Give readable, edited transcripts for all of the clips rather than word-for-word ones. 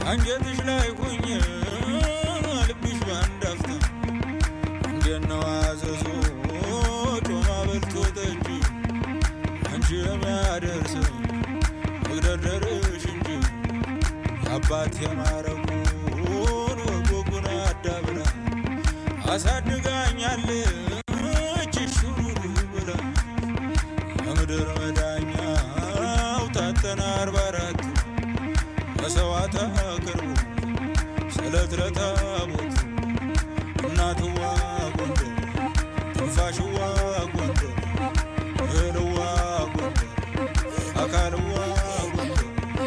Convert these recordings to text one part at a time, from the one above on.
አንጀትሽ ላይ ሆኜ ልብሽ ባንዳፍታ እንደነው አዘዞ ጮማ በልቶ ጠጅ አንቺ የሚያደርስ መግደርደርሽ እንጂ አባት የማረጉን ወጎጉን አዳብራ አሳድጋኛለች ሹሩ ብላ የምድር መዳኛው ታተና 44 መስዋዕት አቅርቡ ስለት ለታቦት እናትዋ ጎንደር ትንፋሽዋ ጎንደር እህልዋ ጎንደር አካልዋ ጎንደር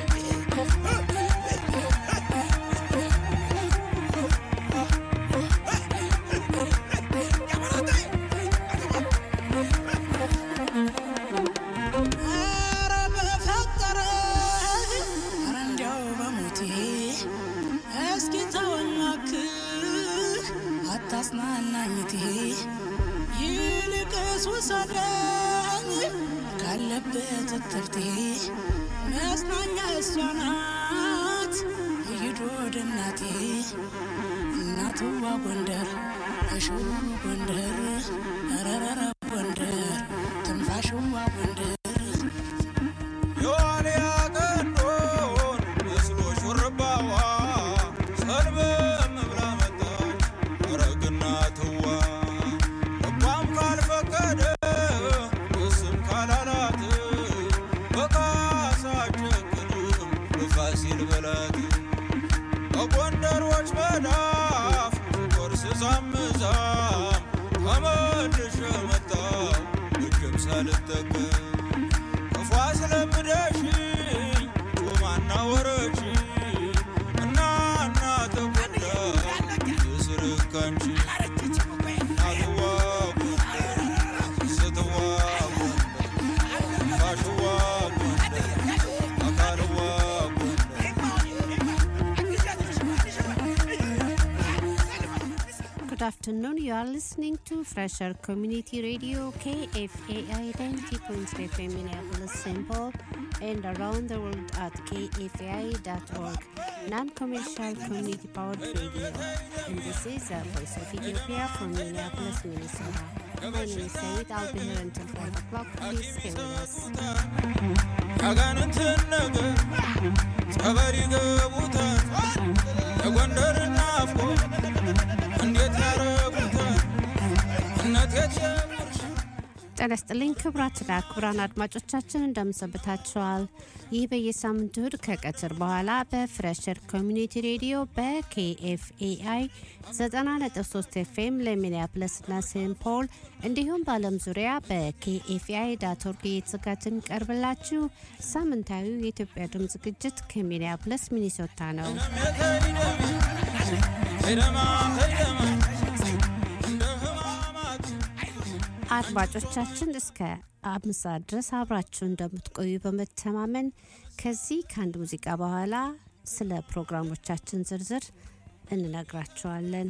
አስናናኝቴ ይልቅስ ውሰደኝ ካለበት እትብቴ መጽናኛ እሷ ናት ሂድ ወደ እናቴ እናትዋ ጎንደር እሽው ጎንደር ረረረ ጎንደር ትንፋሽዋ ጎንደር ዮሐንያ ቀንዶን መስሎ ሹርባዋ ሰልበ ረግናትዋ ልቧም ካልፈቀደ እስም ካላላት በካሳ ጨክንም በፋሲል በላት በጎንደሮች መዳፍ ቆርስ ዛምዛም ተመልሼ መጣሁ እጅም ሳልጠቀም ክፉ አስለምደሽኝ ጮማና ወረች እናና ተጎዳ የስርካንቺ Good afternoon. You are listening to Fresher Community Radio KFAI 90.3 FM Minneapolis, St. Paul, and around the world at kfai.org. Non-commercial community-powered radio. And this is the Voice of Ethiopia from Minneapolis, Minnesota. My name is Said. I'll be here until 5 o'clock. Please stay with us. ጤና ይስጥልኝ ክቡራትና ክቡራን አድማጮቻችን እንደምሰብታችኋል። ይህ በየሳምንቱ እሁድ ከቀትር በኋላ በፍሬሸር ኮሚኒቲ ሬዲዮ በኬኤፍኤአይ 90.3 ኤፍኤም ለሚኒያፖሊስ እና ሴንት ፖል እንዲሁም በዓለም ዙሪያ በኬኤፍኤአይ.org የተዘጋጀ የሚቀርብላችሁ ሳምንታዊው የኢትዮጵያ ድምፅ ዝግጅት ከሚኒያፖሊስ ሚኒሶታ ነው። አድማጮቻችን እስከ 5 ሰዓት ድረስ አብራችሁ እንደምትቆዩ በመተማመን ከዚህ ከአንድ ሙዚቃ በኋላ ስለ ፕሮግራሞቻችን ዝርዝር እንነግራችኋለን።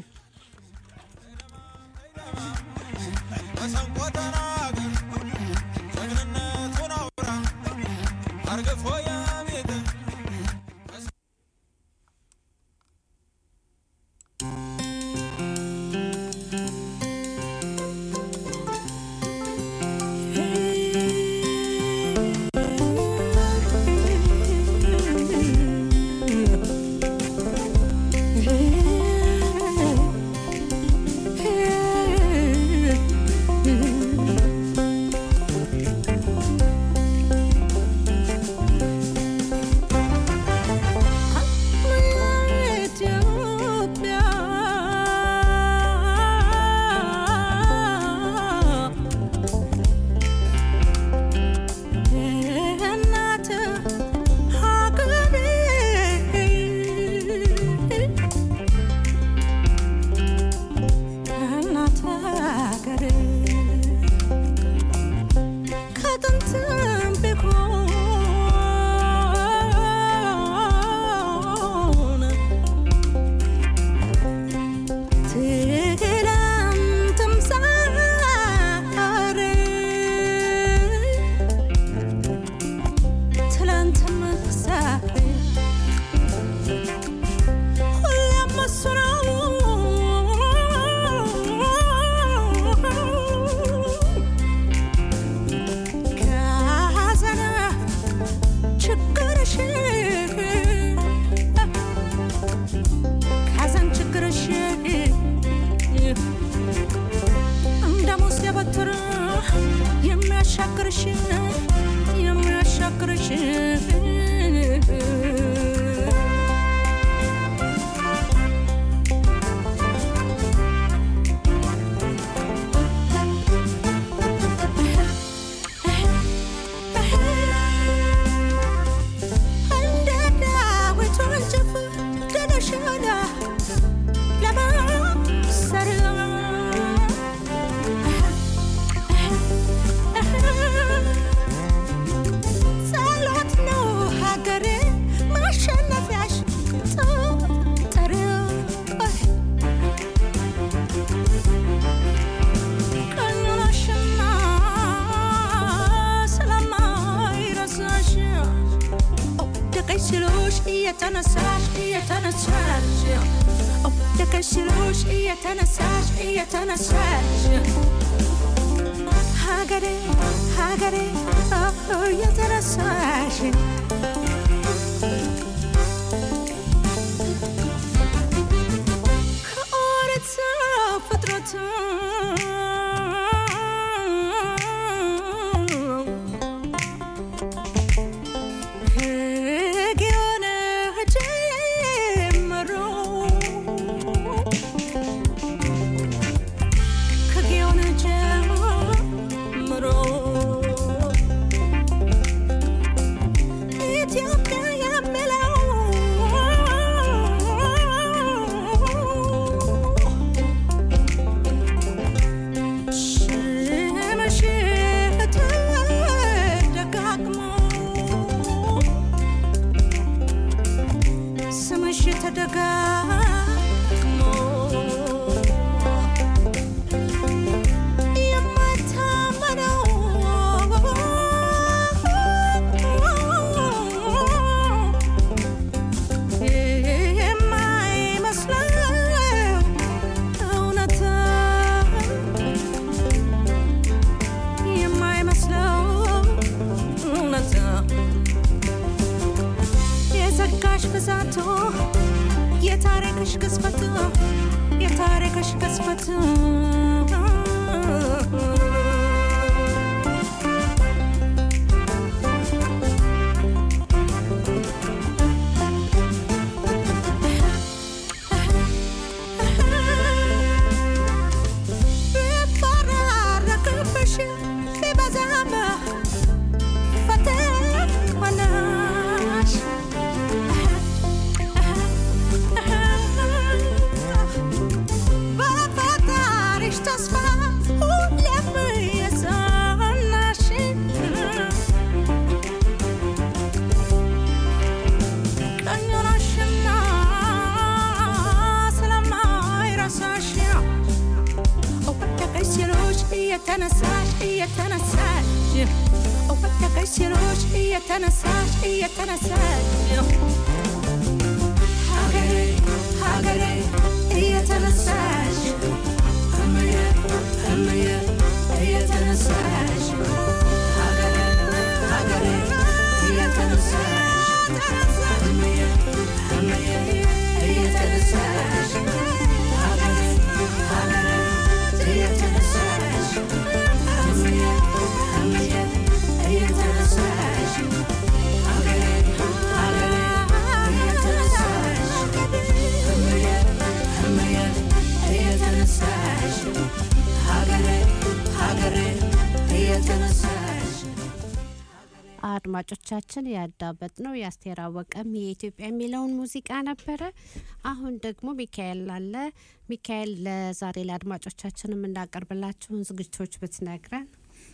አድማጮቻችን ያዳበጥ ነው የአስቴር አወቀም የኢትዮጵያ የሚለውን ሙዚቃ ነበረ። አሁን ደግሞ ሚካኤል አለ። ሚካኤል ለዛሬ ለአድማጮቻችን የምናቀርብላችሁን ዝግጅቶች ብትነግረን።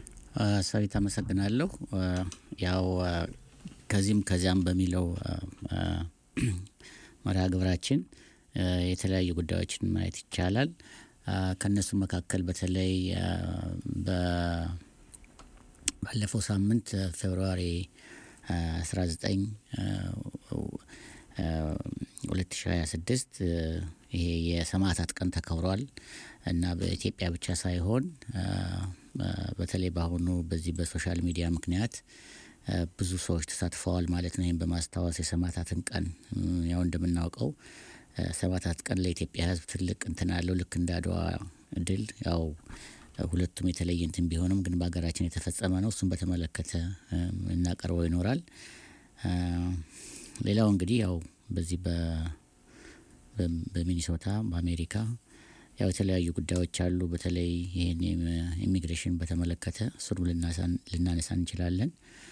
ሰዊት አመሰግናለሁ። ያው ከዚያም በሚለው መርሃ ግብራችን የተለያዩ ጉዳዮችን ማየት ይቻላል። ከነሱ መካከል በተለይ ባለፈው ሳምንት ፌብሩዋሪ 19 2026 ይሄ የሰማዕታት ቀን ተከብሯል እና በኢትዮጵያ ብቻ ሳይሆን በተለይ በአሁኑ በዚህ በሶሻል ሚዲያ ምክንያት ብዙ ሰዎች ተሳትፈዋል ማለት ነው። ይሄን በማስታወስ የሰማዕታትን ቀን ያው እንደምናውቀው ሰማዕታት ቀን ለኢትዮጵያ ሕዝብ ትልቅ እንትን አለው። ልክ እንደ አድዋ ድል ያው ሁለቱም የተለየ እንትን ቢሆንም ግን በአገራችን የተፈጸመ ነው። እሱን በተመለከተ እናቀርበው ይኖራል። ሌላው እንግዲህ ያው በዚህ በሚኒሶታ በአሜሪካ ያው የተለያዩ ጉዳዮች አሉ። በተለይ ይሄን ኢሚግሬሽን በተመለከተ እሱን ልናነሳ እንችላለን።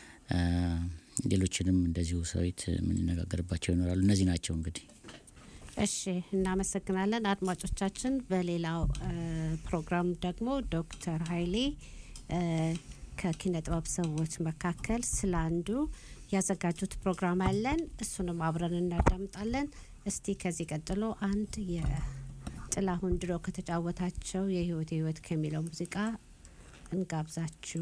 ሌሎችንም እንደዚሁ ሰውት ምን ነጋገርባቸው ይኖራሉ። እነዚህ ናቸው እንግዲህ። እሺ እናመሰግናለን አድማጮቻችን። በሌላው ፕሮግራም ደግሞ ዶክተር ኃይሌ ከኪነ ጥበብ ሰዎች መካከል ስላንዱ ያዘጋጁት ፕሮግራም አለን። እሱንም አብረን እናዳምጣለን። እስቲ ከዚህ ቀጥሎ አንድ የጥላሁን ድሮ ከተጫወታቸው የህይወት ከሚለው ሙዚቃ እንጋብዛችሁ።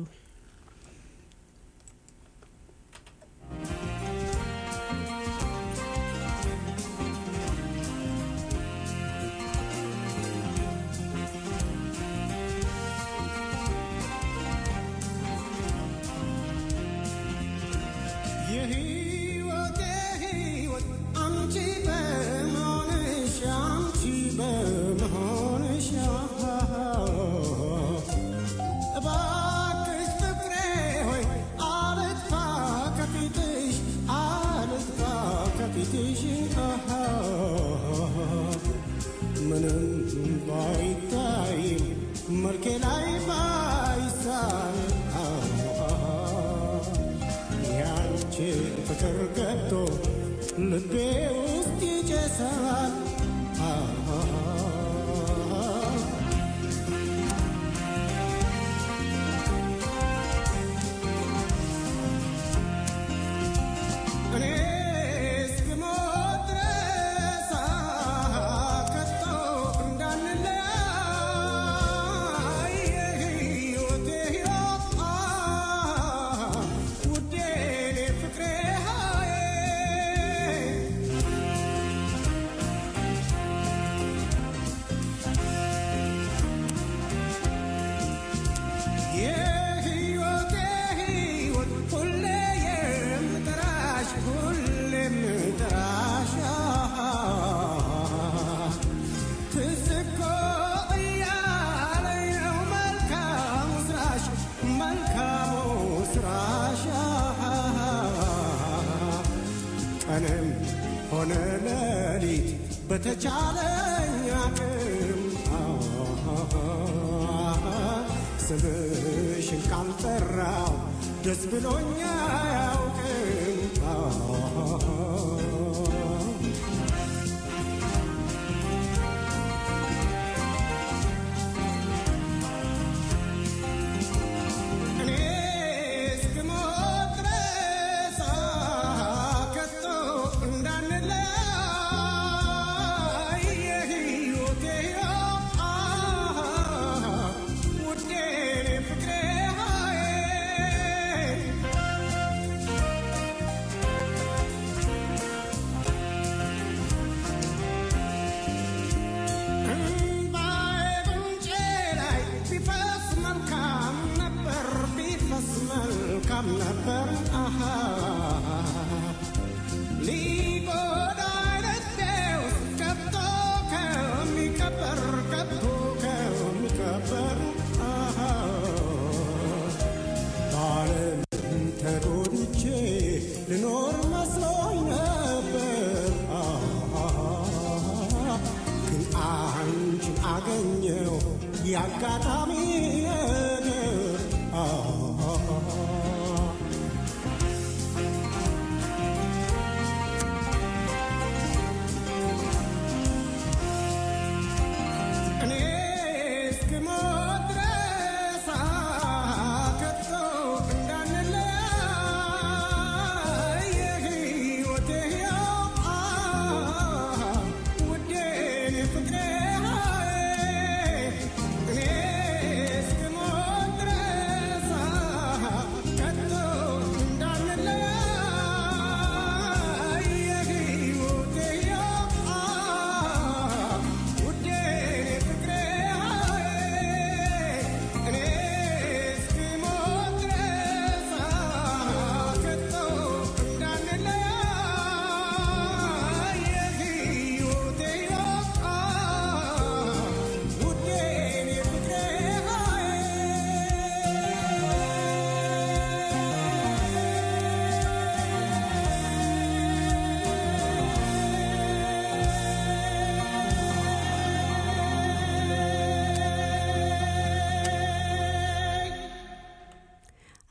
በተቻለኝ አቅም ስምሽን ካልጠራው ደስ ብሎኛ አያውቅም።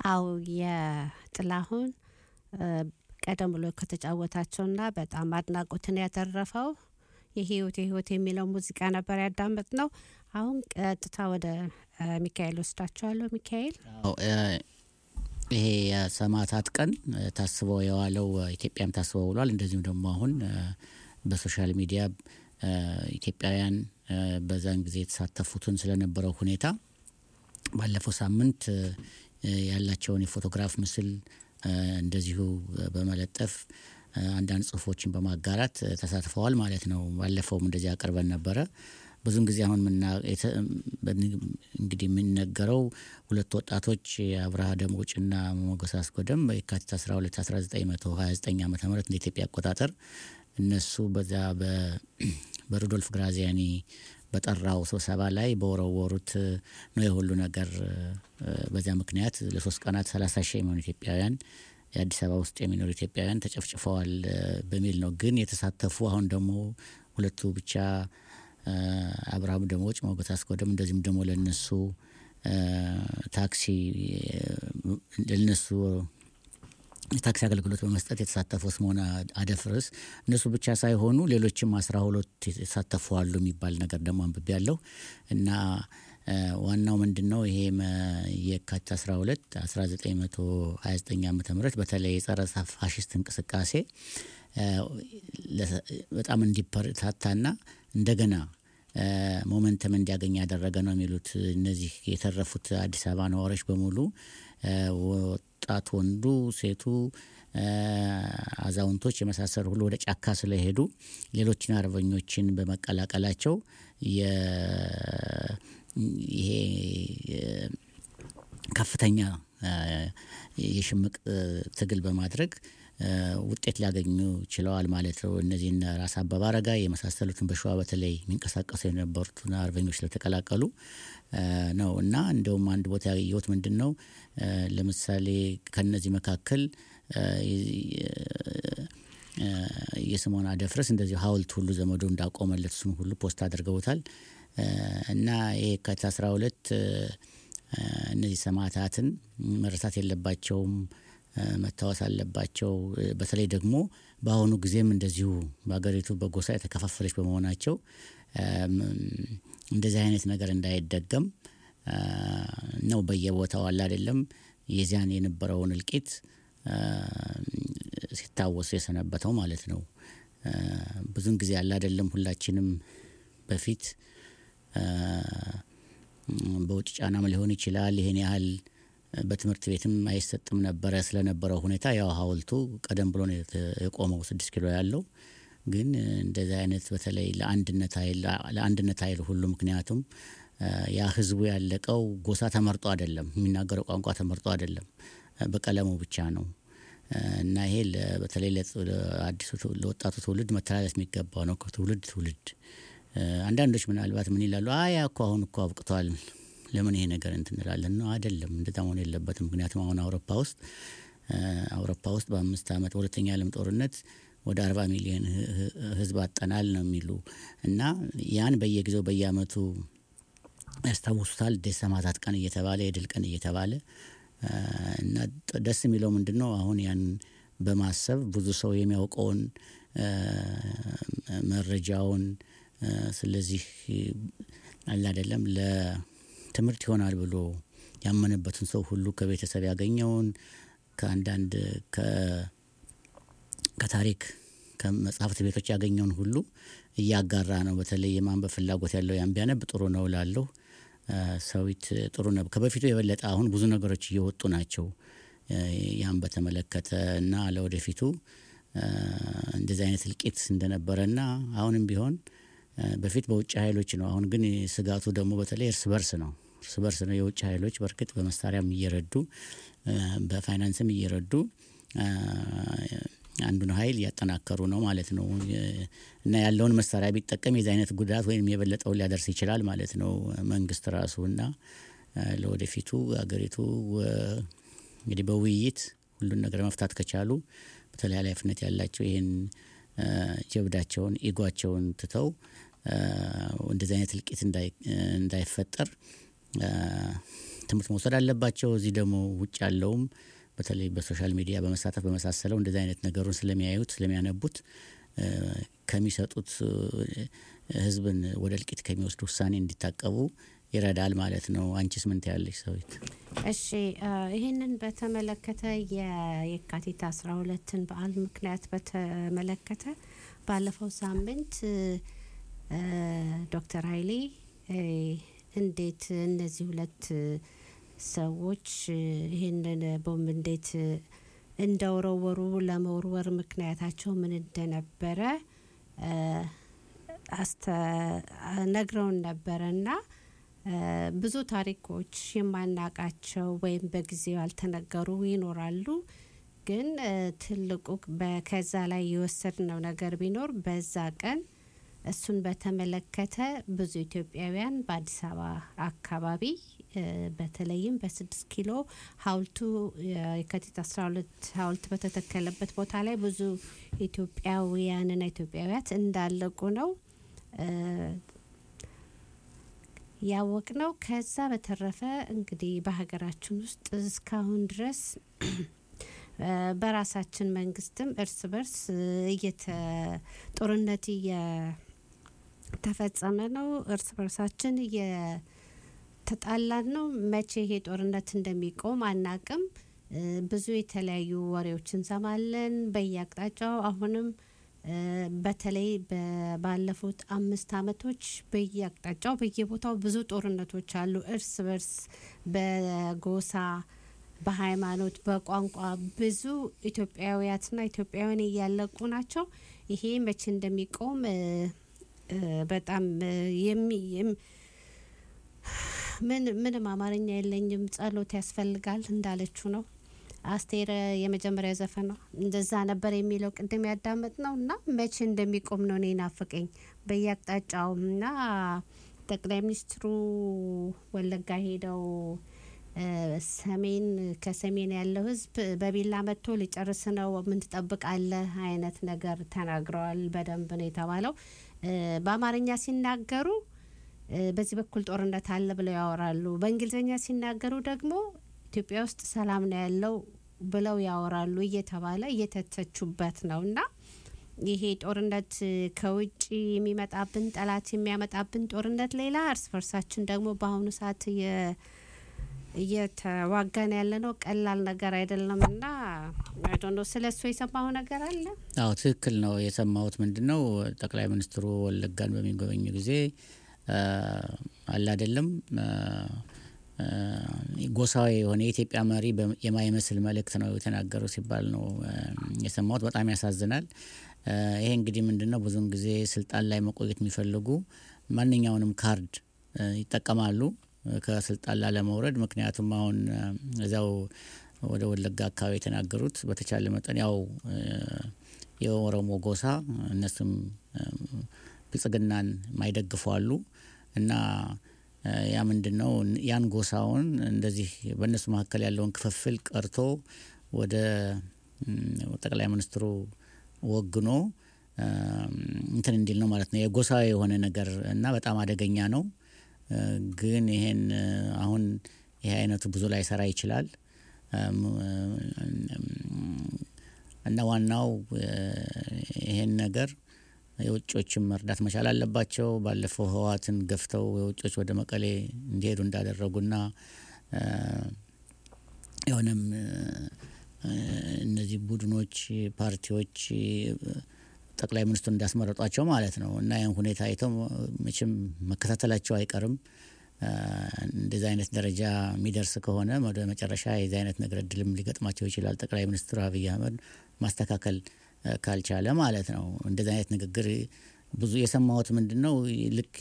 አው የጥላሁን ቀደም ብሎ ከተጫወታቸውና በጣም አድናቆትን ያተረፈው የህይወት የሚለው ሙዚቃ ነበር ያዳመጥነው። አሁን ቀጥታ ወደ ሚካኤል ወስዳቸዋለሁ። ሚካኤል ይሄ የሰማዕታት ቀን ታስበው የዋለው ኢትዮጵያም ታስበው ውሏል። እንደዚሁም ደግሞ አሁን በሶሻል ሚዲያ ኢትዮጵያውያን በዛን ጊዜ የተሳተፉትን ስለነበረው ሁኔታ ባለፈው ሳምንት ያላቸውን የፎቶግራፍ ምስል እንደዚሁ በመለጠፍ አንዳንድ ጽሁፎችን በማጋራት ተሳትፈዋል ማለት ነው። ባለፈውም እንደዚህ አቀርበን ነበረ። ብዙን ጊዜ አሁን እንግዲህ የሚነገረው ሁለት ወጣቶች አብርሃ ደሞጭና ሞገስ አስጎደም በየካቲት 12 1929 ዓ.ም እንደ ኢትዮጵያ አቆጣጠር እነሱ በዛ በሩዶልፍ ግራዚያኒ በጠራው ስብሰባ ላይ በወረወሩት ነው የሁሉ ነገር። በዛ ምክንያት ለሶስት ቀናት 30 ሺህ የሚሆኑ ኢትዮጵያውያን የአዲስ አበባ ውስጥ የሚኖሩ ኢትዮጵያውያን ተጨፍጭፈዋል በሚል ነው። ግን የተሳተፉ አሁን ደግሞ ሁለቱ ብቻ አብርሃም ደሞጭ ሞገስ አስጎደም እንደዚህም ደግሞ ለነሱ ታክሲ የታክሲ አገልግሎት በመስጠት የተሳተፉ ስሞና አደፍርስ እነሱ ብቻ ሳይሆኑ ሌሎችም 12 የተሳተፉ አሉ የሚባል ነገር ደግሞ አንብቤያለሁ። እና ዋናው ምንድነው ይሄ የካቲት 12 1929 ዓ.ም በተለይ የጸረ ፋሺስት እንቅስቃሴ በጣም እንዲበረታታና እንደገና ሞመንተም እንዲያገኝ ያደረገ ነው የሚሉት እነዚህ የተረፉት አዲስ አበባ ነዋሪዎች በሙሉ ወጣት ወንዱ፣ ሴቱ፣ አዛውንቶች የመሳሰሉ ሁሉ ወደ ጫካ ስለሄዱ ሌሎችን አርበኞችን በመቀላቀላቸው ይሄ ከፍተኛ የሽምቅ ትግል በማድረግ ውጤት ሊያገኙ ችለዋል ማለት ነው። እነዚህን ራስ አበበ አረጋይ የመሳሰሉትን በሸዋ በተለይ የሚንቀሳቀሱ የነበሩትን አርበኞች ስለተቀላቀሉ ነው። እና እንደውም አንድ ቦታ ያየሁት ምንድነው ለምሳሌ ከነዚህ መካከል የስሞና አደፍርስ እንደዚህ ሐውልት ሁሉ ዘመዱ እንዳቆመለት እሱን ሁሉ ፖስት አድርገውታል። እና የካቲት 12 እነዚህ ሰማዕታትን መረሳት የለባቸውም፣ መታወስ አለባቸው። በተለይ ደግሞ በአሁኑ ጊዜም እንደዚሁ በአገሪቱ በጎሳ የተከፋፈለች በመሆናቸው እንደዚህ አይነት ነገር እንዳይደገም ነው በየቦታው አለ አይደለም የዚያን የነበረውን እልቂት ሲታወስ የሰነበተው ማለት ነው። ብዙን ጊዜ አለ አይደለም ሁላችንም በፊት በውጭ ጫናም ሊሆን ይችላል ይሄን ያህል በትምህርት ቤትም አይሰጥም ነበር ስለነበረው ሁኔታ ያው ሐውልቱ ቀደም ብሎ ነው የቆመው 6 ኪሎ ያለው። ግን እንደዚህ አይነት በተለይ ለአንድነት ኃይል ሁሉ ምክንያቱም ያ ህዝቡ ያለቀው ጎሳ ተመርጦ አይደለም፣ የሚናገረው ቋንቋ ተመርጦ አይደለም፣ በቀለሙ ብቻ ነው። እና ይሄ በተለይ ለአዲሱ ለወጣቱ ትውልድ መተላለፍ የሚገባው ነው ከትውልድ አንዳንዶች ምናልባት ምን ይላሉ እኮ አሁን እኮ አብቅቷል ለምን ይሄ ነገር እንላለን ነው አይደለም። እንደዛ መሆን የለበትም። ምክንያቱም አሁን አውሮፓ ውስጥ በ5 አመት ሁለተኛ ዓለም ጦርነት ወደ 40 ሚሊዮን ህዝብ አጠናል ነው የሚሉ እና ያን በየጊዜው በየአመቱ ያስታውሱታል። የሰማዕታት ቀን እየተባለ የድል ቀን እየተባለ እና ደስ የሚለው ምንድነው አሁን ያን በማሰብ ብዙ ሰው የሚያውቀውን መረጃውን ስለዚህ አለ አይደለም ለትምህርት ይሆናል ብሎ ያመነበትን ሰው ሁሉ ከቤተሰብ ያገኘውን ከአንዳንድ ከታሪክ ከመጽሐፍት ቤቶች ያገኘውን ሁሉ እያጋራ ነው። በተለይ የማንበብ ፍላጎት ያለው ያን ቢያነብ ጥሩ ነው እላለሁ። ሰዊት ጥሩ ነው። ከበፊቱ የበለጠ አሁን ብዙ ነገሮች እየወጡ ናቸው ያን በተመለከተ እና ለወደፊቱ እንደዚህ አይነት እልቂት እንደነበረና አሁንም ቢሆን በፊት በውጭ ኃይሎች ነው። አሁን ግን ስጋቱ ደግሞ በተለይ እርስ በርስ ነው። የውጭ ኃይሎች በርግጥ በመሳሪያም እየረዱ በፋይናንስም እየረዱ አንዱን ኃይል ያጠናከሩ ነው ማለት ነው። እና ያለውን መሳሪያ ቢጠቀም የዚህ አይነት ጉዳት ወይም የበለጠው ሊያደርስ ይችላል ማለት ነው መንግስት ራሱና ለወደፊቱ አገሪቱ እንግዲህ በውይይት ሁሉን ነገር መፍታት ከቻሉ በተለይ ኃላፊነት ያላቸው ይሄን ጀብዳቸውን ኢጓቸውን ትተው እንደዚህ አይነት እልቂት እንዳይፈጠር ትምህርት መውሰድ አለባቸው። እዚህ ደግሞ ውጭ ያለውም በተለይ በሶሻል ሚዲያ በመሳተፍ በመሳሰለው እንደዚህ አይነት ነገሩን ስለሚያዩት ስለሚያነቡት ከሚሰጡት ህዝብን ወደ እልቂት ከሚወስድ ውሳኔ እንዲታቀቡ ይረዳል ማለት ነው። አንቺስ ምን ትያለሽ ሰዊት? እሺ ይሄንን በተመለከተ የካቲት 12ን በዓል ምክንያት በተመለከተ ባለፈው ሳምንት ዶክተር ኃይሌ እንዴት እነዚህ ሁለት ሰዎች ይሄንን ቦምብ እንዴት እንደወረወሩ ለመወርወር ምክንያታቸው ምን እንደነበረ ነግረውን ነበረና ብዙ ታሪኮች የማናቃቸው ወይም በጊዜው ያልተነገሩ ይኖራሉ። ግን ትልቁ ከዛ ላይ የወሰድነው ነገር ቢኖር በዛ ቀን እሱን በተመለከተ ብዙ ኢትዮጵያውያን በአዲስ አበባ አካባቢ በተለይም በ6 ኪሎ ሐውልቱ የካቲት 12 ሐውልት በተተከለበት ቦታ ላይ ብዙ ኢትዮጵያውያንና ኢትዮጵያውያት እንዳለቁ ነው ያወቅነው። ከዛ በተረፈ እንግዲህ በሀገራችን ውስጥ እስካሁን ድረስ በራሳችን መንግስትም እርስ በርስ ጦርነት ተፈጸመ ነው። እርስ በርሳችን የተጣላን ነው። መቼ ይሄ ጦርነት እንደሚቆም አናቅም። ብዙ የተለያዩ ወሬዎች እንሰማለን በየአቅጣጫው። አሁንም በተለይ ባለፉት 5 አመቶች በየአቅጣጫው በየቦታው ብዙ ጦርነቶች አሉ። እርስ በርስ በጎሳ በሃይማኖት በቋንቋ ብዙ ኢትዮጵያውያትና ኢትዮጵያውያን እያለቁ ናቸው። ይሄ መቼ እንደሚቆም በጣም ምንም አማርኛ የለኝም። ጸሎት ያስፈልጋል እንዳለችው ነው አስቴር የመጀመሪያ ዘፈን ነው እንደዛ ነበር የሚለው ቅድም ያዳመጥ ነውና መቼ እንደሚቆም ነው እኔ ናፍቀኝ በየአቅጣጫውና ጠቅላይ ሚኒስትሩ ወለጋ ሄደው ከሰሜን ያለው ህዝብ በቢላ መጥቶ ሊጨርስ ነው ምን ትጠብቃለህ አይነት ነገር ተናግረዋል። በደንብ ነው የተባለው። በአማርኛ ሲናገሩ በዚህ በኩል ጦርነት አለ ብለው ያወራሉ። በእንግሊዘኛ ሲናገሩ ደግሞ ኢትዮጵያ ውስጥ ሰላም ነው ያለው ብለው ያወራሉ እየተባለ እየተተቹበት ነውና ይሄ ጦርነት ከውጪ የሚመጣብን ጠላት የሚያመጣብን ጦርነት ሌላ፣ እርስ በርሳችን ደግሞ በአሁኑ ሰዓት እየተዋጋን ያለነው ቀላል ነገር አይደለምና አይ ዶንት ኖ ስለሱ የሰማው ነገር አለ። አዎ ትክክል ነው። የሰማሁት ምንድነው ጠቅላይ ሚኒስትሩ ወለጋን በሚጎበኙ ጊዜ አለ አይደለም ጎሳዊ የሆነ የኢትዮጵያ መሪ የማይመስል መልእክት ነው የተናገረው ሲባል ነው የሰማሁት። በጣም ያሳዝናል። ይሄ እንግዲህ ምንድነው ብዙን ጊዜ ስልጣን ላይ መቆየት የሚፈልጉ ማንኛውንም ካርድ ይጠቀማሉ ከስልጣን ላለመውረድ። ምክንያቱም አሁን እዛው ወደ ወለጋ አካባቢ የተናገሩት በተቻለ መጠን ያው የኦሮሞ ጎሳ እነሱም ብልጽግናን ማይደግፉ አሉ እና ያ ምንድነው ያን ጎሳውን እንደዚህ በእነሱ መካከል ያለውን ክፍፍል ቀርቶ ወደ ጠቅላይ ሚኒስትሩ ወግኖ እንትን እንዲል ነው ማለት ነው። የጎሳዊ የሆነ ነገር እና በጣም አደገኛ ነው። ግን ይሄን አሁን ይሄ አይነቱ ብዙ ላይ ሰራ ይችላል እና ዋናው ይሄን ነገር የውጮችም መርዳት መቻል አለባቸው። ባለፈው ህዋትን ገፍተው የውጮች ወደ መቀሌ እንዲሄዱ እንዳደረጉና የሆነም እነዚህ ቡድኖች ፓርቲዎች ጠቅላይ ሚኒስትሩ እንዳስመረጧቸው ማለት ነው እና ያን ሁኔታ አይተው መቼም መከታተላቸው አይቀርም። እንደዚህ አይነት ደረጃ የሚደርስ ከሆነ ወደ መጨረሻ የዚህ አይነት ነገር እድልም ሊገጥማቸው ይችላል። ጠቅላይ ሚኒስትሩ አብይ አህመድ ማስተካከል ካልቻለ ማለት ነው። እንደዚህ አይነት ንግግር ብዙ የሰማሁት ምንድነው ልክ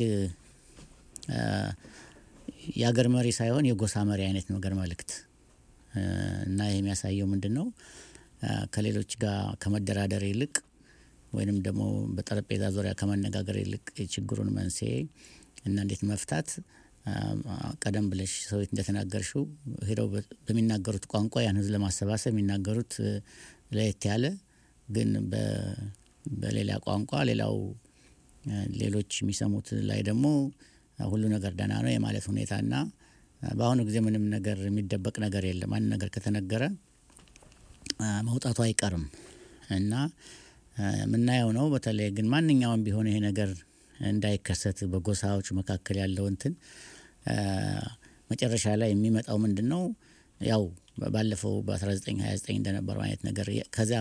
የሀገር መሪ ሳይሆን የጎሳ መሪ አይነት ነገር መልእክት እና የሚያሳየው ምንድነው ከሌሎች ጋር ከመደራደር ይልቅ ወይንም ደግሞ በጠረጴዛ ዙሪያ ከመነጋገር ይልቅ ችግሩን መንስኤ እና እንዴት መፍታት ቀደም ብለሽ ሰውት እንደተናገርሽው ሄደው በሚናገሩት ቋንቋ ያን ህዝብ ለማሰባሰብ የሚናገሩት ለየት ያለ ግን በሌላ ቋንቋ ሌሎች የሚሰሙት ላይ ደግሞ ሁሉ ነገር ደህና ነው የማለት ሁኔታና በአሁኑ ጊዜ ምንም ነገር የሚደበቅ ነገር የለም። አንድ ነገር ከተነገረ መውጣቱ አይቀርም እና ምናየው ነው። በተለይ ግን ማንኛውም ቢሆን ይሄ ነገር እንዳይከሰት በጎሳዎች መካከል ያለው እንትን መጨረሻ ላይ የሚመጣው ምንድነው? ያው ባለፈው በ1929 እንደነበረው አይነት ነገር ከዛ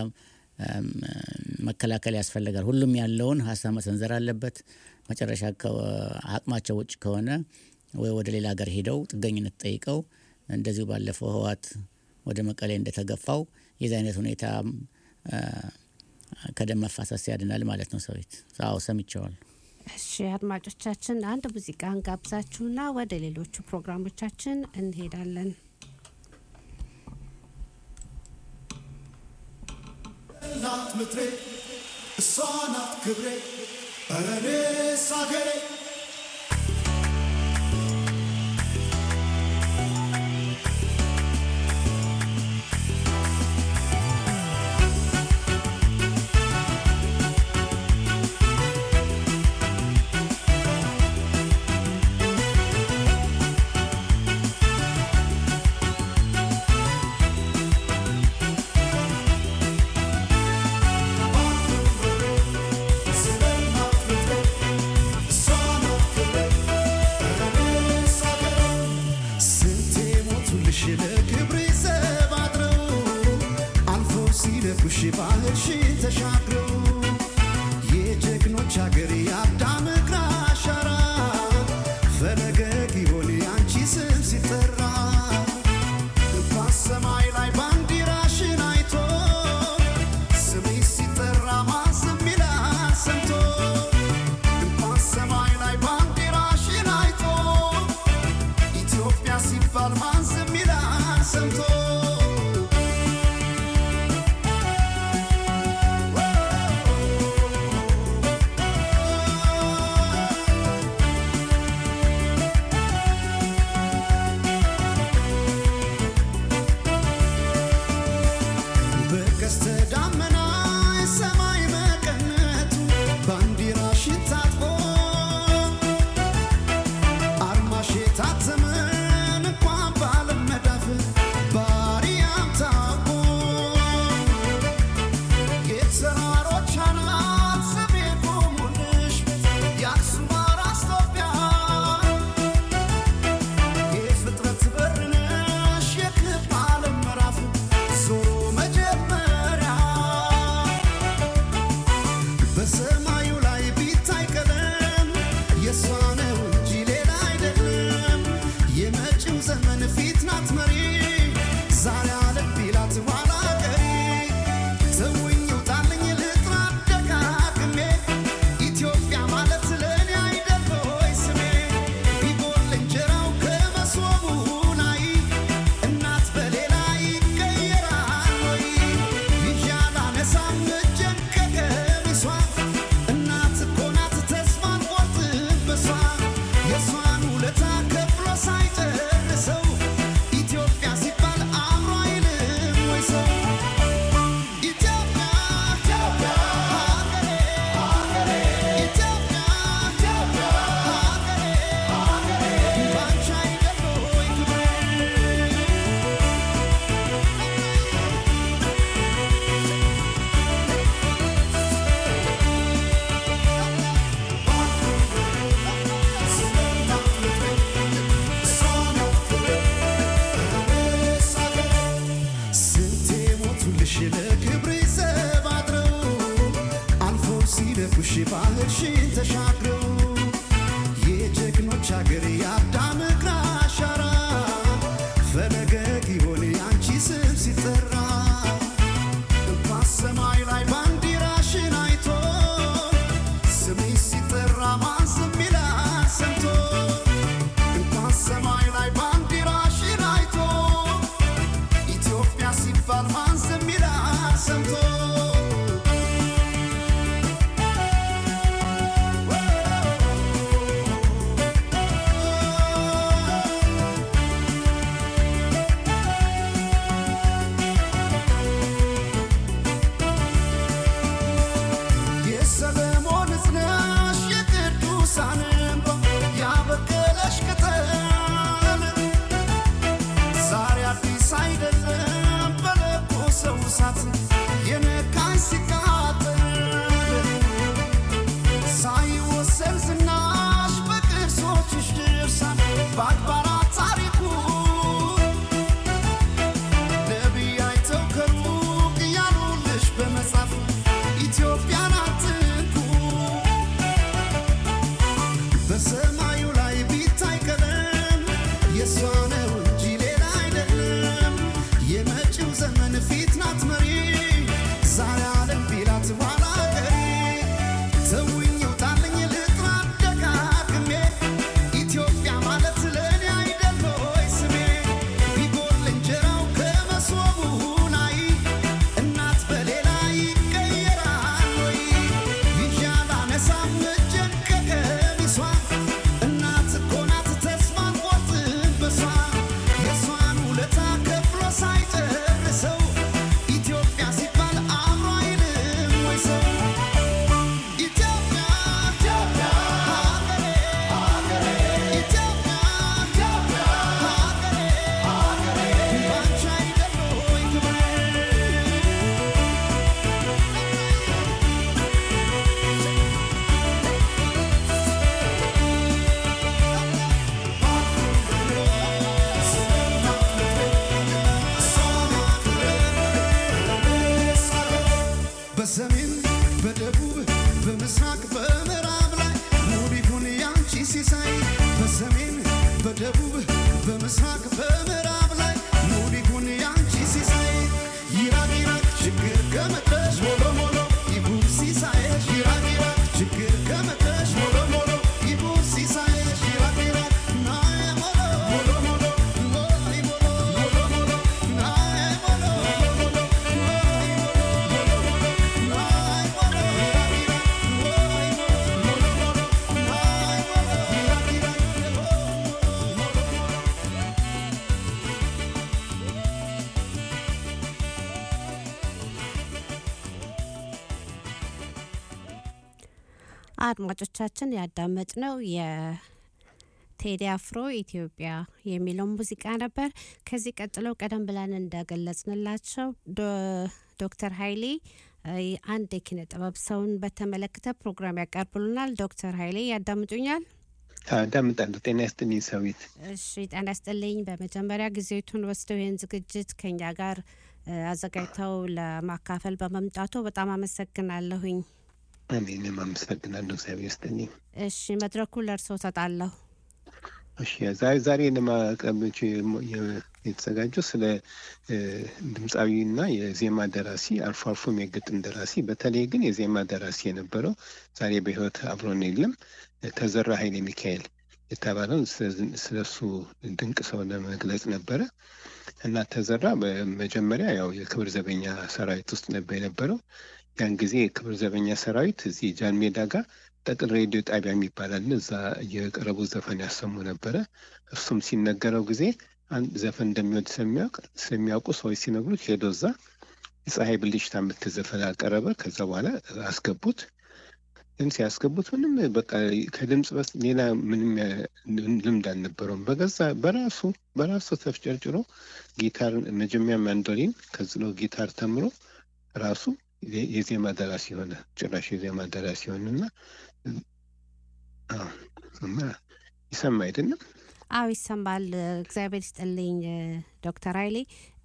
መከላከል ያስፈልጋል። ሁሉም ያለውን ሀሳብ መሰንዘር አለበት። መጨረሻ አቅማቸው ውጭ ከሆነ ወይ ወደ ሌላ ሀገር ሄደው ጥገኝነት ጠይቀው እንደዚሁ ባለፈው ህዋት ወደ መቀሌ እንደተገፋው የዛ አይነት ሁኔታ ከደም መፋሰስ ያድናል ማለት ነው። ሰውት አዎ ሰምቻለሁ። እሺ አድማጮቻችን አንድ ሙዚቃን ጋብዛችሁና ወደ ሌሎቹ ፕሮግራሞቻችን እንሄዳለን። ናት ምትሬ እሷ ናት ክብሬ እኔ ሳገሬ አድማጮቻችን ያዳመጥነው የቴዲ አፍሮ ኢትዮጵያ የሚለው ሙዚቃ ነበር። ከዚህ ቀጥሎ ቀደም ብለን እንደገለጽንላቸው ዶክተር ኃይሌ አንድ የኪነ ጥበብ ሰውን በተመለከተ ፕሮግራም ያቀርቡልናል። ዶክተር ኃይሌ ያዳምጡኛል? አዳምጣለሁ። ጤና ይስጥልኝ ሰዊት። እሺ ጤና ይስጥልኝ። በመጀመሪያ ጊዜቱን ወስደው ይህን ዝግጅት ከኛ ጋር አዘጋጅተው ለማካፈል በመምጣቱ በጣም አመሰግናለሁኝ። እኔም አመሰግናለሁ። እግዚአብሔር ይስጥልኝ። እሺ መድረኩን ለእርስዎ እሰጣለሁ። እሺ ዛሬ ለማቅረብ የተዘጋጀው ስለ ድምፃዊና የዜማ ደራሲ አልፎ አልፎም የግጥም ደራሲ በተለይ ግን የዜማ ደራሲ የነበረው ዛሬ በሕይወት አብሮን የለም ተዘራ ኃይለ ሚካኤል የተባለው ስለሱ ድንቅ ሰው ለመግለጽ ነበረ እና ተዘራ በመጀመሪያ ያው የክብር ዘበኛ ሰራዊት ውስጥ ነበር የነበረው። ያን ጊዜ የክብር ዘበኛ ሰራዊት እዚህ ጃን ሜዳ ጋር ጠቅል ሬዲዮ ጣቢያ የሚባላል እዛ የቀረቡ ዘፈን ያሰሙ ነበረ። እሱም ሲነገረው ጊዜ አንድ ዘፈን እንደሚወድ ስለሚያውቁ ሰዎች ሲነግሩት ሄዶ እዛ የፀሐይ ብልጭታ የምትዘፈን አቀረበ። ከዛ በኋላ አስገቡት። ግን ሲያስገቡት ምንም በቃ ከድምጽ በስ ሌላ ምንም ልምድ አልነበረውም። በራሱ ተፍጨርጭሮ ጊታር መጀመሪያ ማንዶሊን ከዝሎ ጊታር ተምሮ ራሱ የዜማ ደራሲ ሆነ። ጭራሽ የዜማ ደራሲ ሆነና ይሰማ አይደለም? አዎ ይሰማል። እግዚአብሔር ይስጥልኝ ዶክተር ኃይሌ።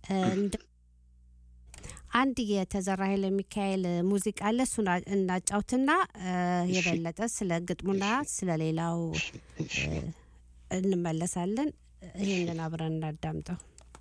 አንድ የተዘራ ኃይለ ሚካኤል ሙዚቃ አለ። እሱን እናጫውትና የበለጠ ስለ ግጥሙና ስለ ሌላው እንመለሳለን። ይህንን አብረን እናዳምጠው።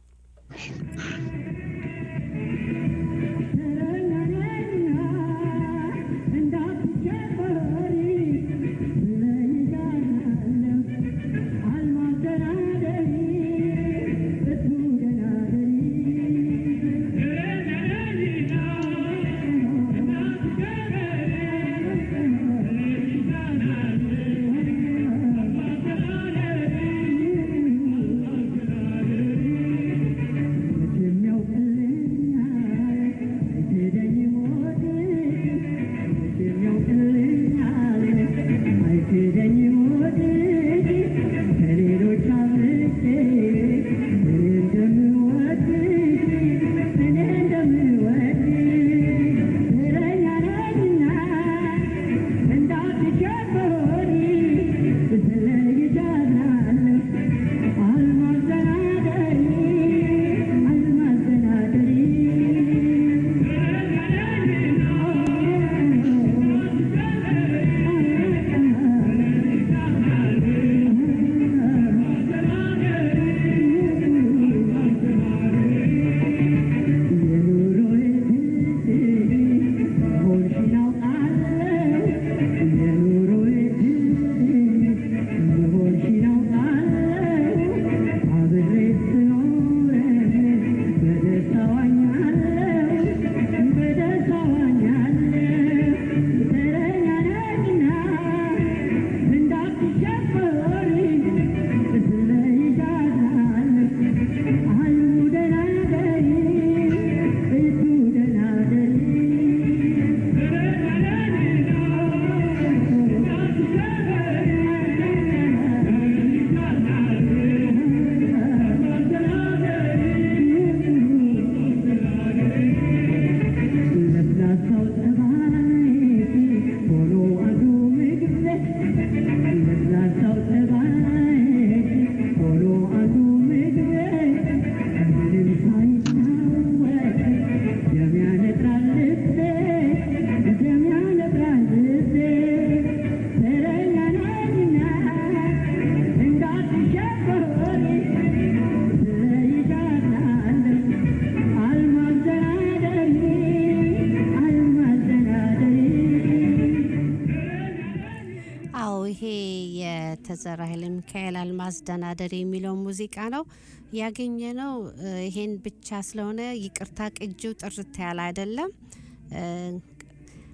ተዘራ ኃይለ ሚካኤል አልማዝ ደናደር የሚለው ሙዚቃ ነው ያገኘነው። ይሄን ብቻ ስለሆነ ይቅርታ ቅጂው ጥርት ያለ አይደለም።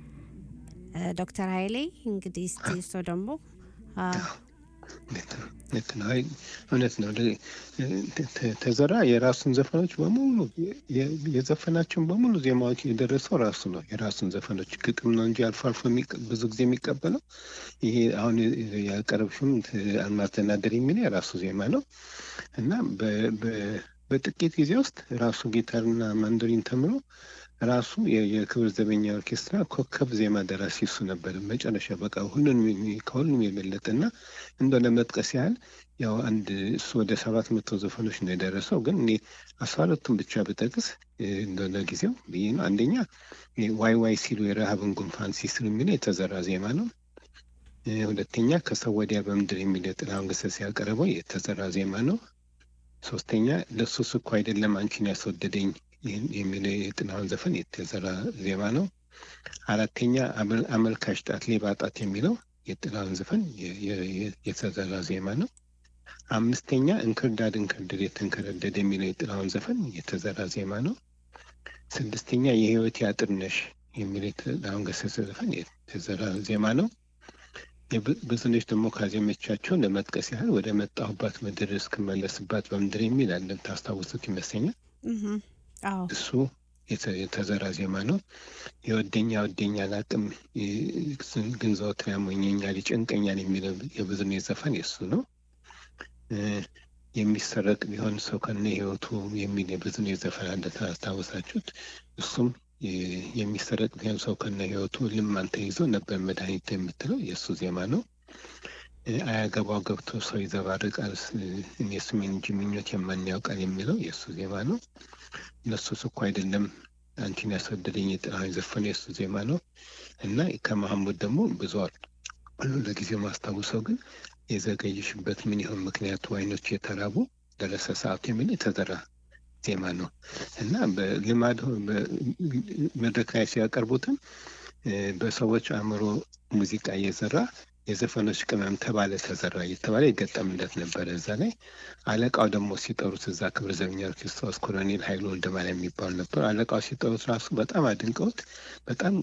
ዶክተር ኃይሌ እንግዲህ እስቲ እሱ ደግሞ ልክ ነው። እውነት ነው። ተዘራ የራሱን ዘፈኖች በሙሉ የዘፈናቸውን በሙሉ ዜማዎች የደረሰው ራሱ ነው። የራሱን ዘፈኖች ግጥም ነው እንጂ አልፎ አልፎ ብዙ ጊዜ የሚቀበለው ይሄ አሁን ያቀረብሽም አልማዝ ተናገር የሚለው የራሱ ዜማ ነው እና በጥቂት ጊዜ ውስጥ ራሱ ጊታርና ማንዶሪን ተምሮ ራሱ የክብር ዘበኛ ኦርኬስትራ ኮከብ ዜማ ደራሲ እሱ ነበር። መጨረሻ በቃ ከሁሉም የበለጠና እንደ ለመጥቀስ ያህል ያው እሱ ወደ 700 ዘፈኖች ነው የደረሰው። ግን እኔ 12ቱን ብቻ ብጠቅስ እንደ ለጊዜው ብዬ ነው። አንደኛ ዋይ ዋይ ሲሉ የረሃብን ጉንፋን ሲስሉ የሚለው የተዘራ ዜማ ነው። ሁለተኛ ከሰው ወዲያ በምድር የሚለው ጥላሁን ገሰሰ ያቀረበው የተዘራ ዜማ ነው። ሶስተኛ ለሱስ እኮ አይደለም አንቺን ያስወደደኝ የሚለው የጥላሁን ዘፈን የተዘራ ዜማ ነው። አራተኛ አመልካች ጣት ሌባ ጣት የሚለው የጥላሁን ዘፈን የተዘራ ዜማ ነው። አምስተኛ እንክርዳድ የተንከረደደ የሚለው የጥላሁን ዘፈን የተዘራ ዜማ ነው። ስድስተኛ የህይወት አጥር ነሽ የሚለው የጥላሁን ገሰሰ ዘፈን የተዘራ ዜማ ነው። ብዙዎች ደግሞ ካዜመቻቸው ለመጥቀስ ያህል ወደ መጣሁባት ምድር እስክመለስባት በምድር የሚል አለ። ታስታውሱት ይመስለኛል። እሱ የተዘራ ዜማ ነው። የወደኛል አቅም ግን ዘወትር ያሞኘኛል ይጨንቀኛል የሚለው የብዙነት ዘፈን የሱ ነው። የሚሰረቅ ቢሆን ሰው ከነ ህይወቱ የሚል የብዙነት ዘፈን አለ። ታስታውሳችሁት? እሱም የሚሰረቅ ቢሆን ሰው ከነ ህይወቱ ልማን ተይዞ ነበር መድኃኒት የምትለው የእሱ ዜማ ነው። አያገባው ገብቶ ሰው ይዘባርቃል እኔ ስሜን እንጂ ምኞት የማን ያውቃል የሚለው የእሱ ዜማ ነው። ለሱስ እኮ አይደለም አንቺን ያስወደደኝ የጥላሁን ዘፈን የእሱ ዜማ ነው። እና ከመሐሙድ ደግሞ ብዙ ሁሉ ለጊዜው ማስታውሰው ግን የዘገየሽበት ምን ይሆን ምክንያቱ አይኖች የተራቡ ደረሰ ሰዓቱ የሚል የተዘራ ዜማ ነው። እና በልማድ መድረክ ላይ ሲያቀርቡትም በሰዎች አእምሮ ሙዚቃ እየዘራ የዘፈኖች ቅመም ተባለ ተዘራ እየተባለ ይገጠምለት ነበረ። እዛ ላይ አለቃው ደግሞ ሲጠሩት እዛ ክብር ዘበኛ ኦርኬስትራ ውስጥ ኮሎኔል ኃይሉ ወልደማርያም የሚባል ነበር። አለቃው ሲጠሩት ራሱ በጣም አድንቀውት በጣም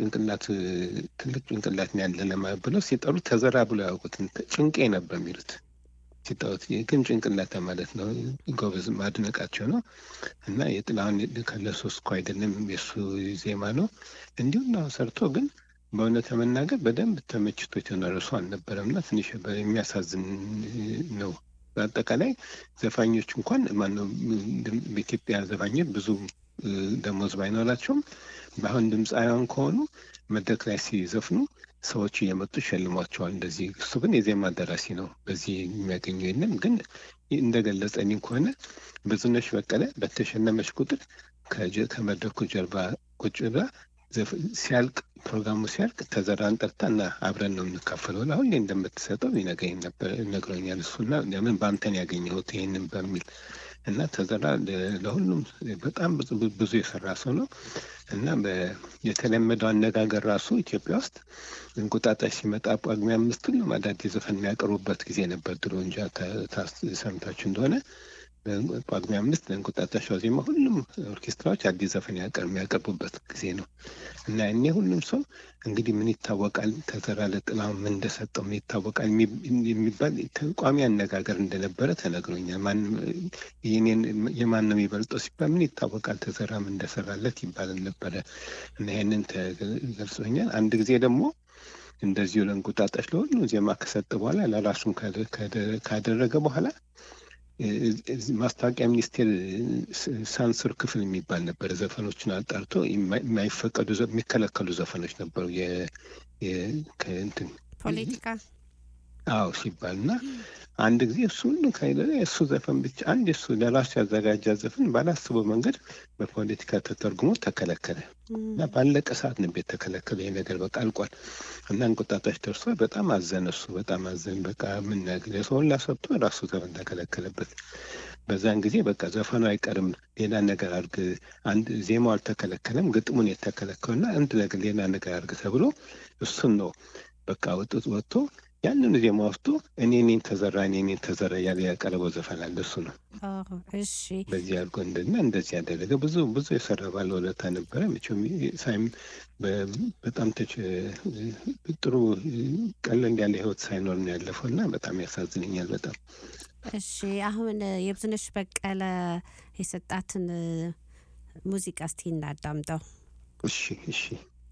ትልቅ ጭንቅላት ያለ ለማለት ብለው ሲጠሩት ተዘራ ብሎ ያውቁት ጭንቄ ነበር የሚሉት ሲጠሩት፣ ግን ጭንቅላት ማለት ነው። ጎበዝ ማድነቃቸው ነው። እና የጥላሁን ከለሱስ እኮ አይደለም የሱ ዜማ ነው። እንዲሁም ነው ሰርቶ ግን በእውነት ለመናገር በደንብ ተመችቶ የተነረሱ አልነበረም እና ትንሽ የሚያሳዝን ነው። በአጠቃላይ ዘፋኞች እንኳን ማነው በኢትዮጵያ ዘፋኞች ብዙ ደሞዝ ባይኖራቸውም በአሁን ድምፃውያን ከሆኑ መድረክ ላይ ሲዘፍኑ ሰዎች እየመጡ ሸልሟቸዋል። እንደዚህ እሱ ግን የዜማ ደራሲ ነው፣ በዚህ የሚያገኘው የለም። ግን እንደገለጸልኝ ከሆነ ብዙነሽ በቀለ በተሸለመች ቁጥር ከመድረኩ ጀርባ ቁጭ ብላ ሲያልቅ ፕሮግራሙ ሲያልቅ ተዘራን ጠርታ እና አብረን ነው የምንካፈለው ሁሌ እንደምትሰጠው ነግሮኛል። እሱና ለምን በአንተን ያገኘሁት ይህንን በሚል እና ተዘራ ለሁሉም በጣም ብዙ የሰራ ሰው ነው። እና የተለመደው አነጋገር ራሱ ኢትዮጵያ ውስጥ እንቁጣጣሽ ሲመጣ ጳጉሜ 5 ሁሉም አዳዲስ ዘፈን የሚያቀርቡበት ጊዜ ነበር ድሮ እንጂ ሰምታችሁ እንደሆነ ጳጉሜ 5 ለእንቁጣጣሽ ዋዜማ ሁሉም ኦርኬስትራዎች አዲስ ዘፈን የሚያቀርቡበት ጊዜ ነው። እና እኔ ሁሉም ሰው እንግዲህ ምን ይታወቃል ተዘራ ለጥላሁን ምን እንደሰጠው ምን ይታወቃል የሚባል ቋሚ አነጋገር እንደነበረ ተነግሮኛል። የማን ነው የሚበልጠው ሲባል ምን ይታወቃል ተዘራ ምን እንደሰራለት ይባል ነበረ። እና ይህንን ተገልጾኛል። አንድ ጊዜ ደግሞ እንደዚሁ ለእንቁጣጣሽ ለሁሉም ዜማ ከሰጠ በኋላ ለራሱም ካደረገ በኋላ ማስታወቂያ ሚኒስቴር ሳንሱር ክፍል የሚባል ነበር። ዘፈኖችን አጣርቶ የማይፈቀዱ የሚከለከሉ ዘፈኖች ነበሩ ከእንትን ፖለቲካ ሲባል እና አንድ ጊዜ እሱ ሁሉ ካይደለ እሱ ዘፈን ብቻ አንድ እሱ ለራሱ ያዘጋጃ ዘፈን ባላስበው መንገድ በፖለቲካ ተተርጉሞ ተከለከለ እና ባለቀ ሰዓት ነበር የተከለከለ። ይሄ ነገር በቃ አልቋል እና እንቁጣጣሽ ደርሶ በጣም አዘነ። እሱ በጣም አዘን። በቃ ምን ነገር የሰውን ላሰብቶ ራሱ ዘፈን ተከለከለበት። በዛን ጊዜ በቃ ዘፈኑ አይቀርም ሌላ ነገር አድርግ፣ አንድ ዜማው አልተከለከለም ግጥሙን የተከለከለና አንድ ነገር ሌላ ነገር አድርግ ተብሎ እሱን ነው በቃ ወጥቶ ያንን ዜማ ወስዶ እኔን ተዘራ ያለ ያቀረበው ዘፈን አለ። እሱ ነው። እሺ በዚህ አድርጎ እንደዚህ ያደረገ ብዙ የሰራ ባለውለታ ነበረ። መቼም ሳይም በጣም ጥሩ ቀለል ያለ ህይወት ሳይኖር ነው ያለፈው እና በጣም ያሳዝነኛል በጣም። እሺ አሁን የብዙነሽ በቀለ የሰጣትን ሙዚቃ እስቲ እናዳምጠው። እሺ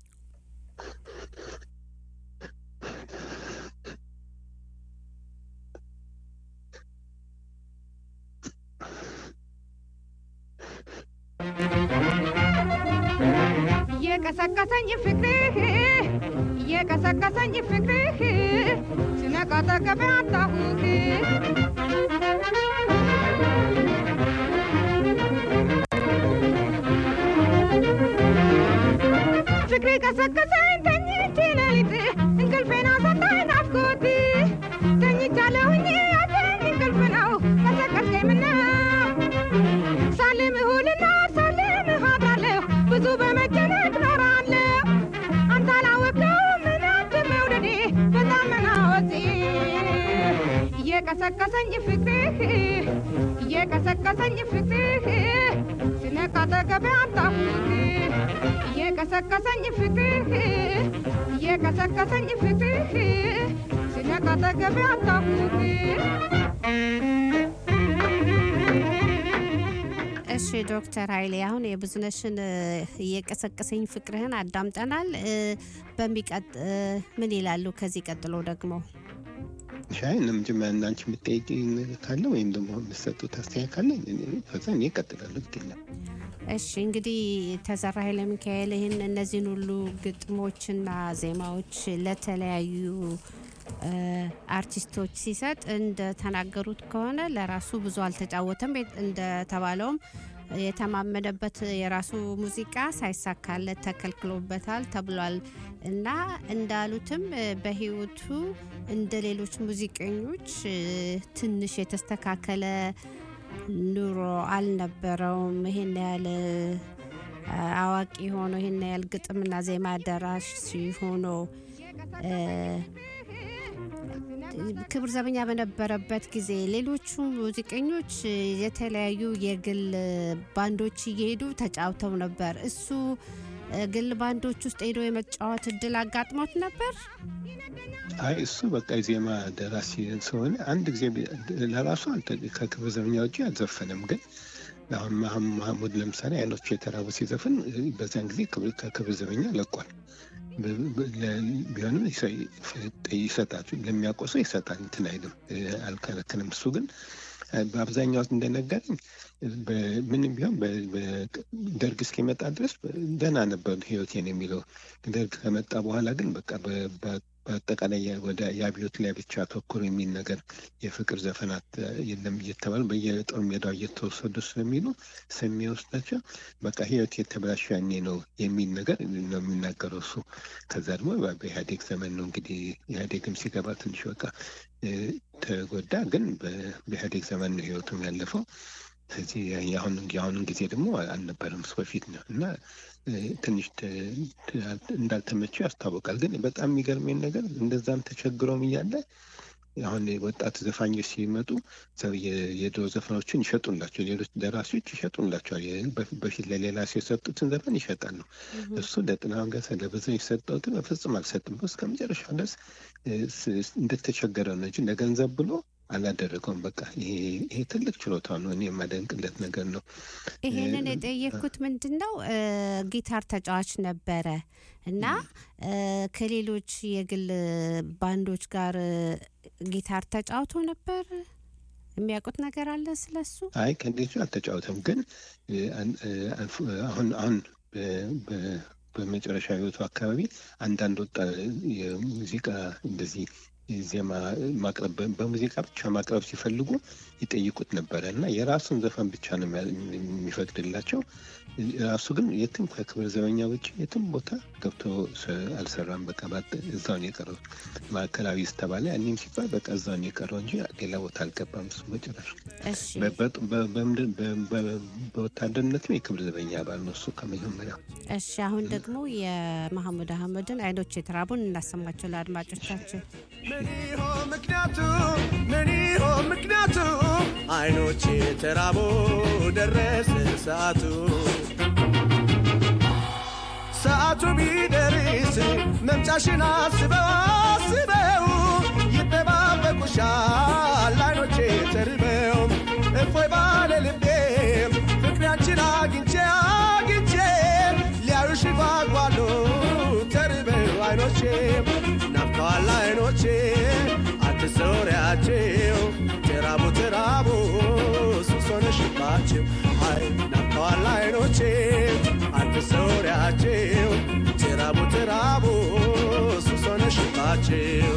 የቀሰቀሰኝ ፍቅርህ ስነቃ ጠገቤ አጣሁህ ፍቅሬ ቀሰቀሰኝ ተኝቼ ሌሊት እንቅልፌን አሳጣኝ ናፍቆት ተኝቻለሁኝ ያለኝ እንቅልፍ ነው ቀሰቀስከኝ ምነው ሳልምህ ውልና ሳልምህ አድራለሁ ብዙ በመጨነቅ ኖራለሁ አንተ አላወቅኸውም እናንተ መውደዴ በጣም መናወጤ የቀሰቀሰኝ ፍቅርህ ስነቃ ጠገቤ አጣሁህ የቀሰቀሰኝ ፍቅርህ ስነቃ ጠገቤ አጣሁህ። እሺ ዶክተር ኃይሌ አሁን የብዙነሽን የቀሰቀሰኝ ፍቅርህን አዳምጠናል። ምን ይላሉ ከዚህ ቀጥሎ ደግሞ? ሻይ ለምንድነው እናንቺ የምትጠይቂኝ ካለ ወይም ደግሞ የምትሰጡት አስተያየት ካለ ፈዛን ይቀጥላል ግዴታ። እሺ እንግዲህ ተዘራ ኃይለ ሚካኤል እነዚህን ሁሉ ግጥሞችና ዜማዎች ለተለያዩ አርቲስቶች ሲሰጥ እንደተናገሩት ከሆነ ለራሱ ብዙ አልተጫወተም። እንደተባለውም የተማመነበት የራሱ ሙዚቃ ሳይሳካለት ተከልክሎበታል ተብሏል እና እንዳሉትም በህይወቱ እንደሌሎች ሙዚቀኞች ትንሽ የተስተካከለ ኑሮ አልነበረውም። ይሄን ያህል አዋቂ ሆኖ ይሄን ያህል ግጥምና ዜማ ደራሽ ሆኖ ክብር ዘበኛ በነበረበት ጊዜ ሌሎቹ ሙዚቀኞች የተለያዩ የግል ባንዶች እየሄዱ ተጫውተው ነበር። እሱ ግል ባንዶች ውስጥ ሄዶ የመጫወት እድል አጋጥሞት ነበር። አይ እሱ በቃ ዜማ ደራሲ ስለሆነ አንድ ጊዜ ለራሱ ከክብር ዘበኛ ውጪ አልዘፈነም። ግን አሁን ማህሙድ ለምሳሌ አይኖቹ የተራቡ ሲዘፍን በዛን ጊዜ ከክብር ዘበኛ ለቋል። ቢሆንም ይሰጣል፣ ለሚያቆሰው ይሰጣል፣ እንትን አይልም፣ አልከለክልም። እሱ ግን በአብዛኛው እንደነገረኝ ምንም ቢሆን ደርግ እስኪመጣ ድረስ ደህና ነበር ህይወቴን የሚለው። ደርግ ከመጣ በኋላ ግን በቃ በአጠቃላይ ወደ የአብዮት ላይ ብቻ አተኩር የሚል ነገር የፍቅር ዘፈናት የለም እየተባሉ በየጦር ሜዳው እየተወሰዱ ስለሚሉ ስለሚወስዳቸው በቃ ህይወት የተበላሸ ያኔ ነው የሚል ነገር ነው የሚናገረው እሱ። ከዛ ደግሞ በኢህአዴግ ዘመን ነው እንግዲህ ኢህአዴግም ሲገባ ትንሽ በቃ ተጎዳ። ግን በኢህአዴግ ዘመን ነው ህይወቱም ያለፈው። ስለዚህ የአሁኑን ጊዜ ደግሞ አልነበረም እሱ በፊት ነው እና ትንሽ እንዳልተመቸው ያስታውቃል። ግን በጣም የሚገርመኝ ነገር እንደዛም ተቸግሮም እያለ አሁን ወጣት ዘፋኞች ሲመጡ የድሮ ዘፈኖችን ይሸጡላቸው፣ ሌሎች ደራሲዎች ይሸጡላቸዋል። በፊት ለሌላ ሰው የሰጡትን ዘፈን ይሸጣሉ። እሱ ለጥላሁን ገሰሰ ለብዙ የሰጠውትን በፍጹም አልሰጥም። እስከ መጨረሻ ድረስ እንደተቸገረ ነው እንጂ ለገንዘብ ብሎ አላደረገውም። በቃ ይሄ ትልቅ ችሎታ ነው። እኔ የማደንቅለት ነገር ነው። ይሄንን የጠየቅኩት ምንድነው ጊታር ተጫዋች ነበረ እና ከሌሎች የግል ባንዶች ጋር ጊታር ተጫውቶ ነበር። የሚያውቁት ነገር አለ ስለሱ? አይ ከሌሎች አልተጫወተም። ግን አሁን በመጨረሻ ህይወቱ አካባቢ አንዳንድ ወጣ የሙዚቃ እንደዚህ ዜማ ማቅረብ በሙዚቃ ብቻ ማቅረብ ሲፈልጉ ይጠይቁት ነበረ እና የራሱን ዘፈን ብቻ ነው የሚፈቅድላቸው። ራሱ ግን የትም ከክብር ዘበኛ ውጭ የትም ቦታ ገብቶ አልሰራም። በቃ እዛው ነው የቀረው። ማዕከላዊ ስተባለ ያኔም ሲባል በቃ እዛው ነው የቀረው እንጂ ሌላ ቦታ አልገባም እሱ መጨረሻ። በወታደርነትም የክብር ዘበኛ አባል ነው እሱ ከመጀመሪያው። እሺ አሁን ደግሞ የመሐሙድ አህመድን አይኖች የተራቡን እናሰማቸው ለአድማጮቻችን። ምክንያቱ አይኖቼ ተራቦ ደረሰ ሰዓቱ ቢደርስ መምጫሽን አስበው ይጠባበቁሻል አይኖቼ ተርበው እፎይ ባለ ልቤ ፍቅራችን አግኝቼ ሊያዩሽ ጓጓሉ ተርበው አይኖቼ ናፍቀዋል አይኖቼ አትሰውሪያቸው ተራቡ ሱሶነሽባቸው አይ ናፍቀዋል አይኖቼ አትሰውሪያቸው ተራቡ ሱሶነሽባቸው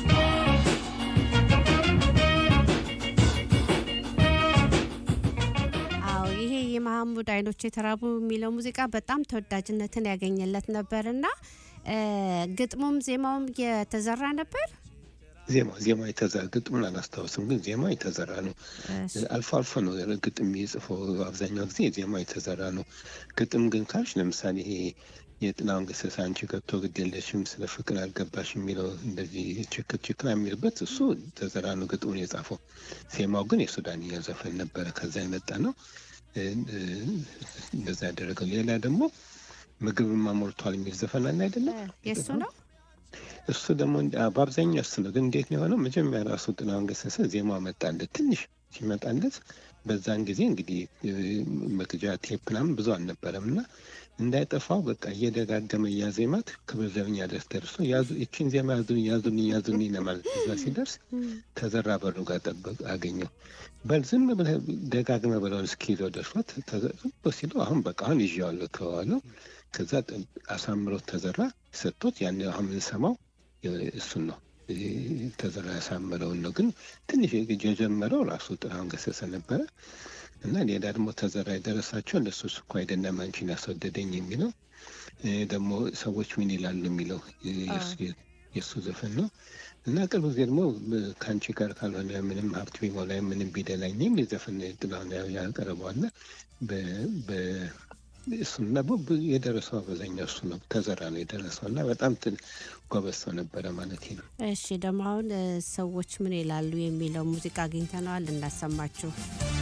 የመሐሙድ አይኖች የተራቡ የሚለው ሙዚቃ በጣም ተወዳጅነትን ያገኘለት ነበርና ግጥሙም ዜማውም የተዘራ ነበር። ዜማ የተዘራ ግጥሙን አላስታውስም፣ ግን ዜማ የተዘራ ነው። አልፎ ነው ግጥም የሚጽፈው፣ አብዛኛው ጊዜ ዜማ የተዘራ ነው። ግጥም ግን ካልሽ ለምሳሌ ይሄ የጥላሁን ገሰሰ አንቺ ገብቶ ግድ የለሽም ስለ ፍቅር አልገባሽ የሚለው እንደዚህ ችክር የሚልበት እሱ ተዘራ ነው ግጥሙን የጻፈው። ዜማው ግን የሱዳንኛ ዘፈን ነበረ፣ ከዛ የመጣ ነው። እንደዛ ያደረገው። ሌላ ደግሞ ምግብማ ሞልቷል የሚል ዘፈን አለ አይደለም? የሱ ነው። እሱ ደግሞ በአብዛኛው እሱ ነው። ግን እንዴት ነው የሆነው? መጀመሪያ ራሱ ጥላሁን ገሰሰ ዜማ መጣለት። ትንሽ ሲመጣለት በዛን ጊዜ እንግዲህ መቅጃ ቴፕ ምናምን ብዙ አልነበረም እና እንዳይጠፋው በቃ እየደጋገመ እያዜማት ክብር ዘበኛ ድረስ ደርሶ ይችን ዜማ ያዙልኝ ለማለት እዛ ሲደርስ ተዘራ በሩ ጋር አገኘው። በል ዝም ብለህ ደጋግመህ በለውን እስኪለው ደርሷት ተዘርቶ ሲለው አሁን በቃ አሁን ይዤዋለሁ ተዋለው። ከዛ አሳምሮት ተዘራ ሰጥቶት ያን አሁን የምንሰማው እሱን ነው። ተዘራ ያሳምረውን ነው። ግን ትንሽ የጀመረው ራሱ ጥላሁን ገሰሰ ነበረ እና ሌላ ደግሞ ተዘራ የደረሳቸው ለሱ እኮ አይደለም አንቺን ያስወደደኝ የሚለው ደግሞ ሰዎች ምን ይላሉ የሚለው የሱ ዘፈን ነው። እና ቅርብ ጊዜ ደግሞ ከአንቺ ጋር ካልሆነ ምንም ሀብት ቢሞላ ምንም ቢደላኝ የሚል ዘፈን ጥላሁን ያቀረበዋል። እሱና የደረሰው አብዛኛው እሱ ነው። ተዘራ ነው የደረሰው እና በጣም ጎበዝ ሰው ነበረ ማለት ነው። እሺ ደግሞ አሁን ሰዎች ምን ይላሉ የሚለው ሙዚቃ አግኝተነዋል፣ እናሰማችሁ።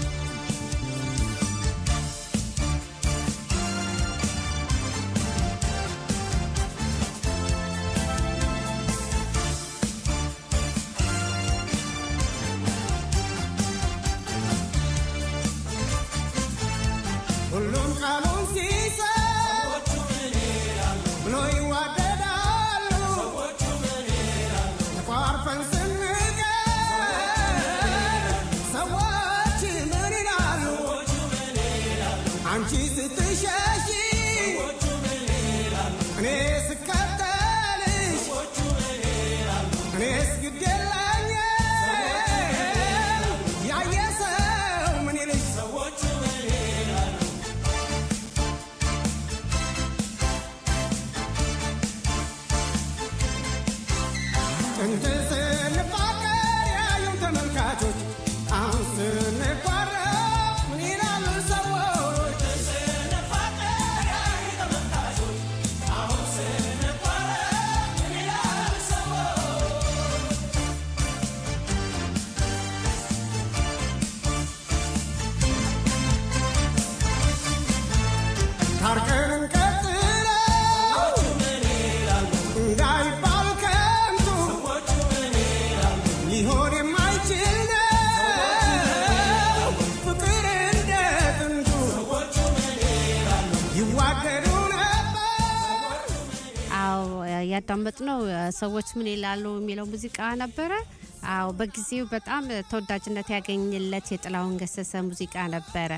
ያዳመጥነው ሰዎች ምን ይላሉ የሚለው ሙዚቃ ነበረ። አዎ በጊዜው በጣም ተወዳጅነት ያገኘለት የጥላሁን ገሰሰ ሙዚቃ ነበረ።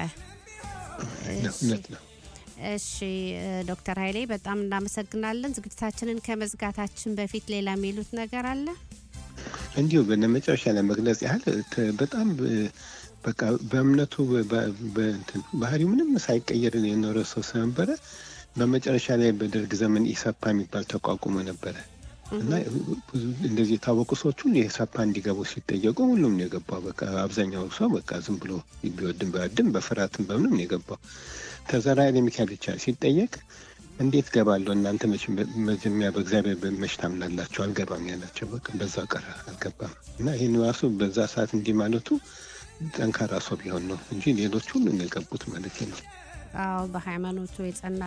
እሺ ዶክተር ኃይሌ በጣም እናመሰግናለን። ዝግጅታችንን ከመዝጋታችን በፊት ሌላ የሚሉት ነገር አለ? እንዲሁ በመጨረሻ ለመግለጽ ያህል በጣም በቃ በእምነቱ ባህሪው ምንም ሳይቀየር የኖረ ሰው ስለነበረ በመጨረሻ ላይ በደርግ ዘመን ኢሰፓ የሚባል ተቋቁሞ ነበረ እና ብዙ እንደዚህ የታወቁ ሰዎች ሁሉ ኢሰፓ እንዲገቡ ሲጠየቁ ሁሉም ነው የገባው። በቃ አብዛኛው ሰው በቃ ዝም ብሎ ቢወድም በፍርሃትም በምንም ነው የገባው። ተዘራ ለሚካኤል ብቻ ሲጠየቅ እንዴት ገባለሁ እናንተ መጀመሪያ በእግዚአብሔር በመሽ ታምናላችሁ አልገባም ያላቸው በቃ በዛ ቀረ አልገባም እና ይሄን ራሱ በዛ ሰዓት እንዲህ ማለቱ ጠንካራ ሰው ቢሆን ነው እንጂ ሌሎች ሁሉ እንደገቡት ማለት ነው። አዎ በሃይማኖቱ የጸና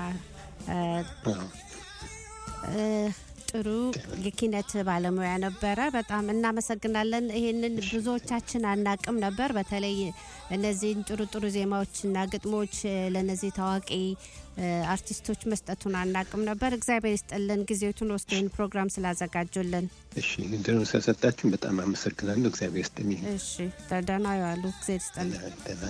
ጥሩ የኪነት ባለሙያ ነበረ። በጣም እናመሰግናለን። ይሄንን ብዙዎቻችን አናቅም ነበር። በተለይ እነዚህን ጥሩ ዜማዎችና ግጥሞች ለነዚህ ታዋቂ አርቲስቶች መስጠቱን አናቅም ነበር። እግዚአብሔር ይስጥልን ጊዜውን ወስደን ፕሮግራም ስላዘጋጁልን። እሺ እንደምን ስለሰጣችሁ በጣም አመሰግናለሁ። እግዚአብሔር ይስጥልኝ። እሺ ደህና ዋሉ። እግዚአብሔር ይስጥልን። ደህና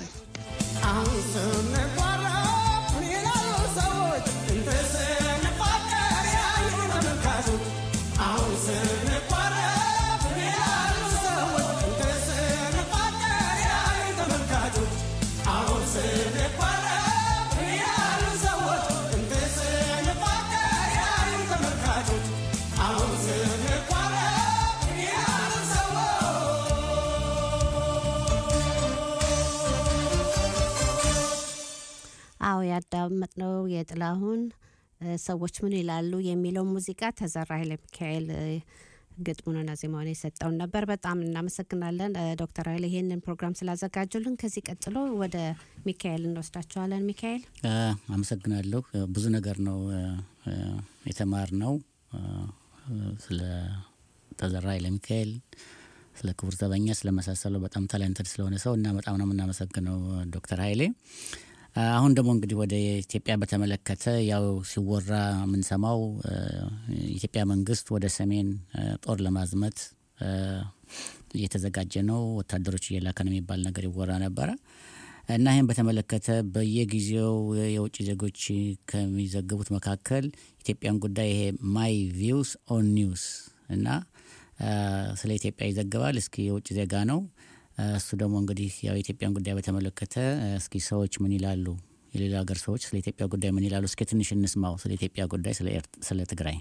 አዎ ያዳመጥነው የጥላሁን ሰዎች ምን ይላሉ የሚለው ሙዚቃ ተዘራ ኃይለ ሚካኤል ግጥሙንና ዜማውን የሰጠውን ነበር። በጣም እናመሰግናለን ዶክተር ኃይለ ይሄንን ፕሮግራም ስላዘጋጁልን። ከዚህ ቀጥሎ ወደ ሚካኤል እንወስዳቸዋለን። ሚካኤል አመሰግናለሁ። ብዙ ነገር ነው የተማርነው ስለ ተዘራ ኃይለ ሚካኤል፣ ስለ ክቡር ዘበኛ፣ ስለመሳሰለው በጣም ታለንትድ ስለሆነ ሰው እና በጣም ነው የምናመሰግነው ዶክተር ኃይሌ። አሁን ደግሞ እንግዲህ ወደ ኢትዮጵያ በተመለከተ ያው ሲወራ ምን ሰማው ኢትዮጵያ መንግስት ወደ ሰሜን ጦር ለማዝመት እየተዘጋጀ ነው፣ ወታደሮች እየላከ ነው የሚባል ነገር ይወራ ነበር እና ይሄን በተመለከተ በየጊዜው የውጭ ዜጎች ከሚዘግቡት መካከል ኢትዮጵያን ጉዳይ ይሄ ማይ ቪውስ ኦን ኒውስ እና ስለ ኢትዮጵያ ይዘግባል። እስኪ የውጭ ዜጋ ነው እሱ ደግሞ እንግዲህ ያው ኢትዮጵያን ጉዳይ በተመለከተ እስኪ ሰዎች ምን ይላሉ፣ የሌላ ሀገር ሰዎች ስለ ኢትዮጵያ ጉዳይ ምን ይላሉ፣ እስኪ ትንሽ እንስማው። ስለ ኢትዮጵያ ጉዳይ ስለ ትግራይ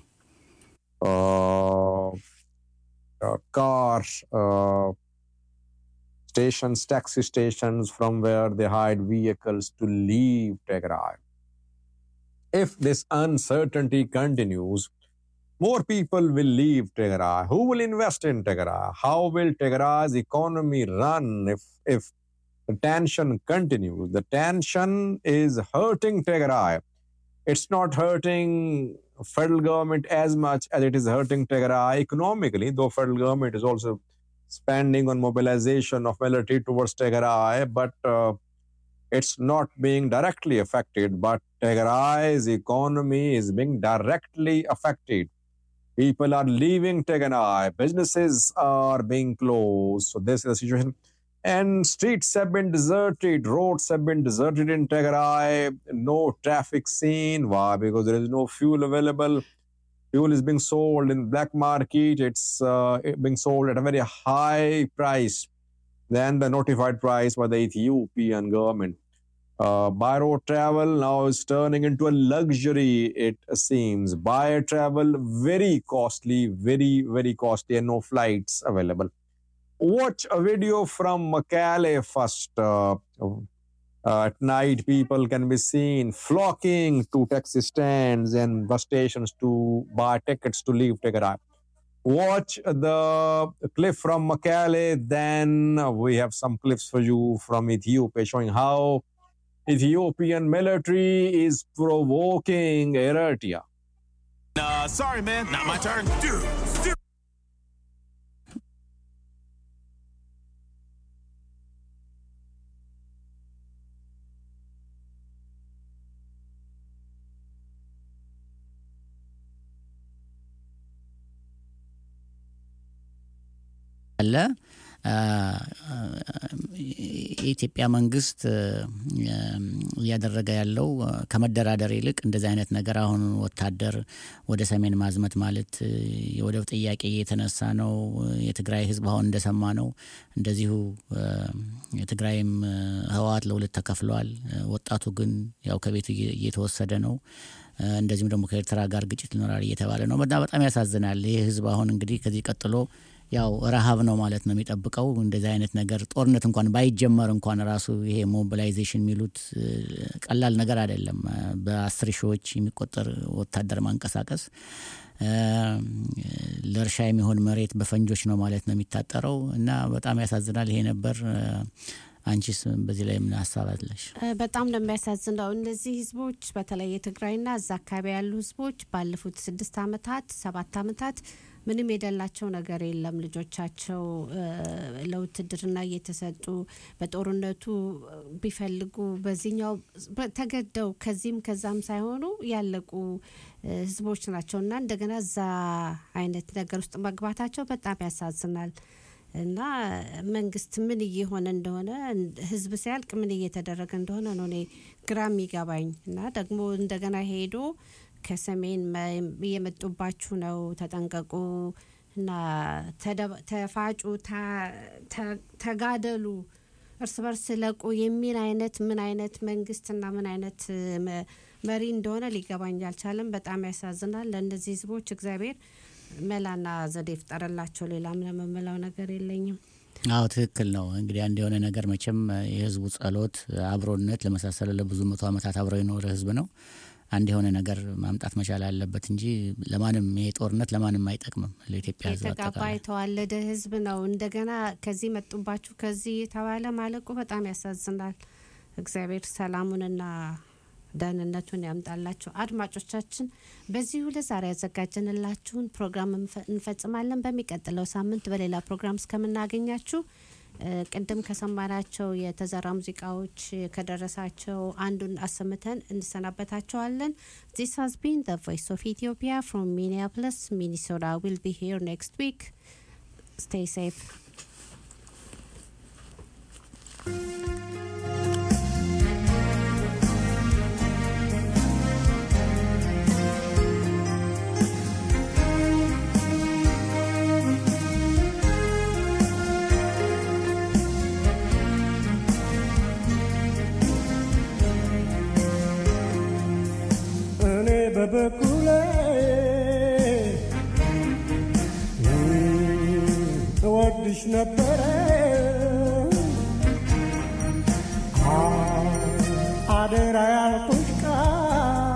cars, stations, taxi stations from where they hide vehicles to leave Tigray. If this uncertainty continues, more people will leave Tigray. Who will invest in Tigray? How will Tigray's economy run if the tension continues? The tension is hurting Tigray. It's not hurting federal government as much as it is hurting Tigray economically, though federal government is also spending on mobilization of military towards Tigray, but it's not being directly affected. But Tigray's economy is being directly affected. People are leaving Tigray. Businesses are being closed. So this is the situation. And streets have been deserted. Roads have been deserted in Tigray. No traffic seen. Why? Because there is no fuel available. Fuel is being sold in black market. It's being sold at a very high price than the notified price by the Ethiopian government. By road travel now is turning into a luxury, it seems. By travel, very costly, very, very costly, and no flights available. Watch a video from Mekelle first. At night, people can be seen flocking to taxi stands and bus stations to buy tickets to leave Tigray. Watch the clip from Mekelle, then we have some clips for you from Ethiopia showing how Ethiopian military is provoking Eritrea. Sorry, man. Not my turn. Dude. የኢትዮጵያ መንግስት እያደረገ ያለው ከመደራደር ይልቅ እንደዚህ አይነት ነገር አሁን ወታደር ወደ ሰሜን ማዝመት ማለት የወደብ ጥያቄ እየተነሳ ነው። የትግራይ ህዝብ አሁን እንደሰማ ነው እንደዚሁ የትግራይም ህወሓት ለሁለት ተከፍሏል። ወጣቱ ግን ያው ከቤቱ እየተወሰደ ነው። እንደዚሁም ደግሞ ከኤርትራ ጋር ግጭት ሊኖር እየተባለ ነው። በጣም ያሳዝናል። ይሄ ህዝብ አሁን እንግዲህ ከዚህ ቀጥሎ ያው ረሃብ ነው ማለት ነው የሚጠብቀው እንደዚህ አይነት ነገር ጦርነት እንኳን ባይጀመር እንኳን ራሱ ይሄ ሞቢላይዜሽን ሚሉት ቀላል ነገር አይደለም በ10 ሺዎች የሚቆጠር ወታደር ማንቀሳቀስ ለርሻ የሚሆን መሬት በፈንጆች ነው ማለት ነው የሚታጠረው እና በጣም ያሳዝናል ይሄ ነበር አንቺስ በዚህ ላይ ምን ሐሳብ አለሽ በጣም ነው የሚያሳዝነው እነዚህ ህዝቦች በተለይ የትግራይና እዛ አካባቢ ያሉ ህዝቦች ባለፉት 6 አመታት 7 አመታት ምንም የደላቸው ነገር የለም ልጆቻቸው ለውትድርና እየተሰጡ በጦርነቱ ቢፈልጉ በዚህኛው ተገደው ከዚህም ከዛም ሳይሆኑ ያለቁ ህዝቦች ናቸውና እንደገና እዛ አይነት ነገር ውስጥ መግባታቸው በጣም ያሳዝናል እና መንግስት ምን እየሆነ እንደሆነ ህዝብ ሲያልቅ ምን እየተደረገ እንደሆነ ነው እኔ ግራም ይገባኝ እና ደግሞ እንደገና ሄዶ ከሰሜን የመጡባችሁ ነው ተጠንቀቁ እና ተፋጩ ተጋደሉ እርስ በርስ ለቁ የሚል አይነት ምን አይነት መንግስትና ምን አይነት መሪ እንደሆነ ሊገባኝ አልቻለም በጣም ያሳዝናል ለእነዚህ ህዝቦች እግዚአብሔር መላና ዘዴ ፍጠረላቸው ሌላ ምንም መመላው ነገር የለኝም አው ትክክል ነው እንግዲህ አንድ የሆነ ነገር መቼም የህዝቡ ጸሎት አብሮነት ለመሳሰለ ለብዙ መቶ አመታት አብሮ የኖረ ህዝብ ነው አንድ የሆነ ነገር ማምጣት መቻል አለበት እንጂ ለማንም የጦርነት ለማንም አይጠቅምም ለኢትዮጵያ ህዝብ ተቃባይ ተዋለደ ህዝብ ነው እንደገና ከዚህ መጡባችሁ ከዚህ ተባለ ማለቁ በጣም ያሳዝናል እግዚአብሔር ሰላሙንና ዳንነቱን ያምጣላችሁ አድማጮቻችን በዚሁ ለዛሬ ያዘጋጀንላችሁን ፕሮግራም እንፈጽማለን በሚቀጥለው ሳምንት በሌላ ፕሮግራም እስከምናገኛችሁ ቀደም ከሰማናቸው የተዘራ ሙዚቃዎች ከደረሳቸው አንዱን አሰምተን እንሰናበታቸዋለን This has been the Voice of Ethiopia from Minneapolis, Minnesota. We'll be here next week. Stay safe. በበኩሌ እወድሽ ነበረ አደራ ያልኩ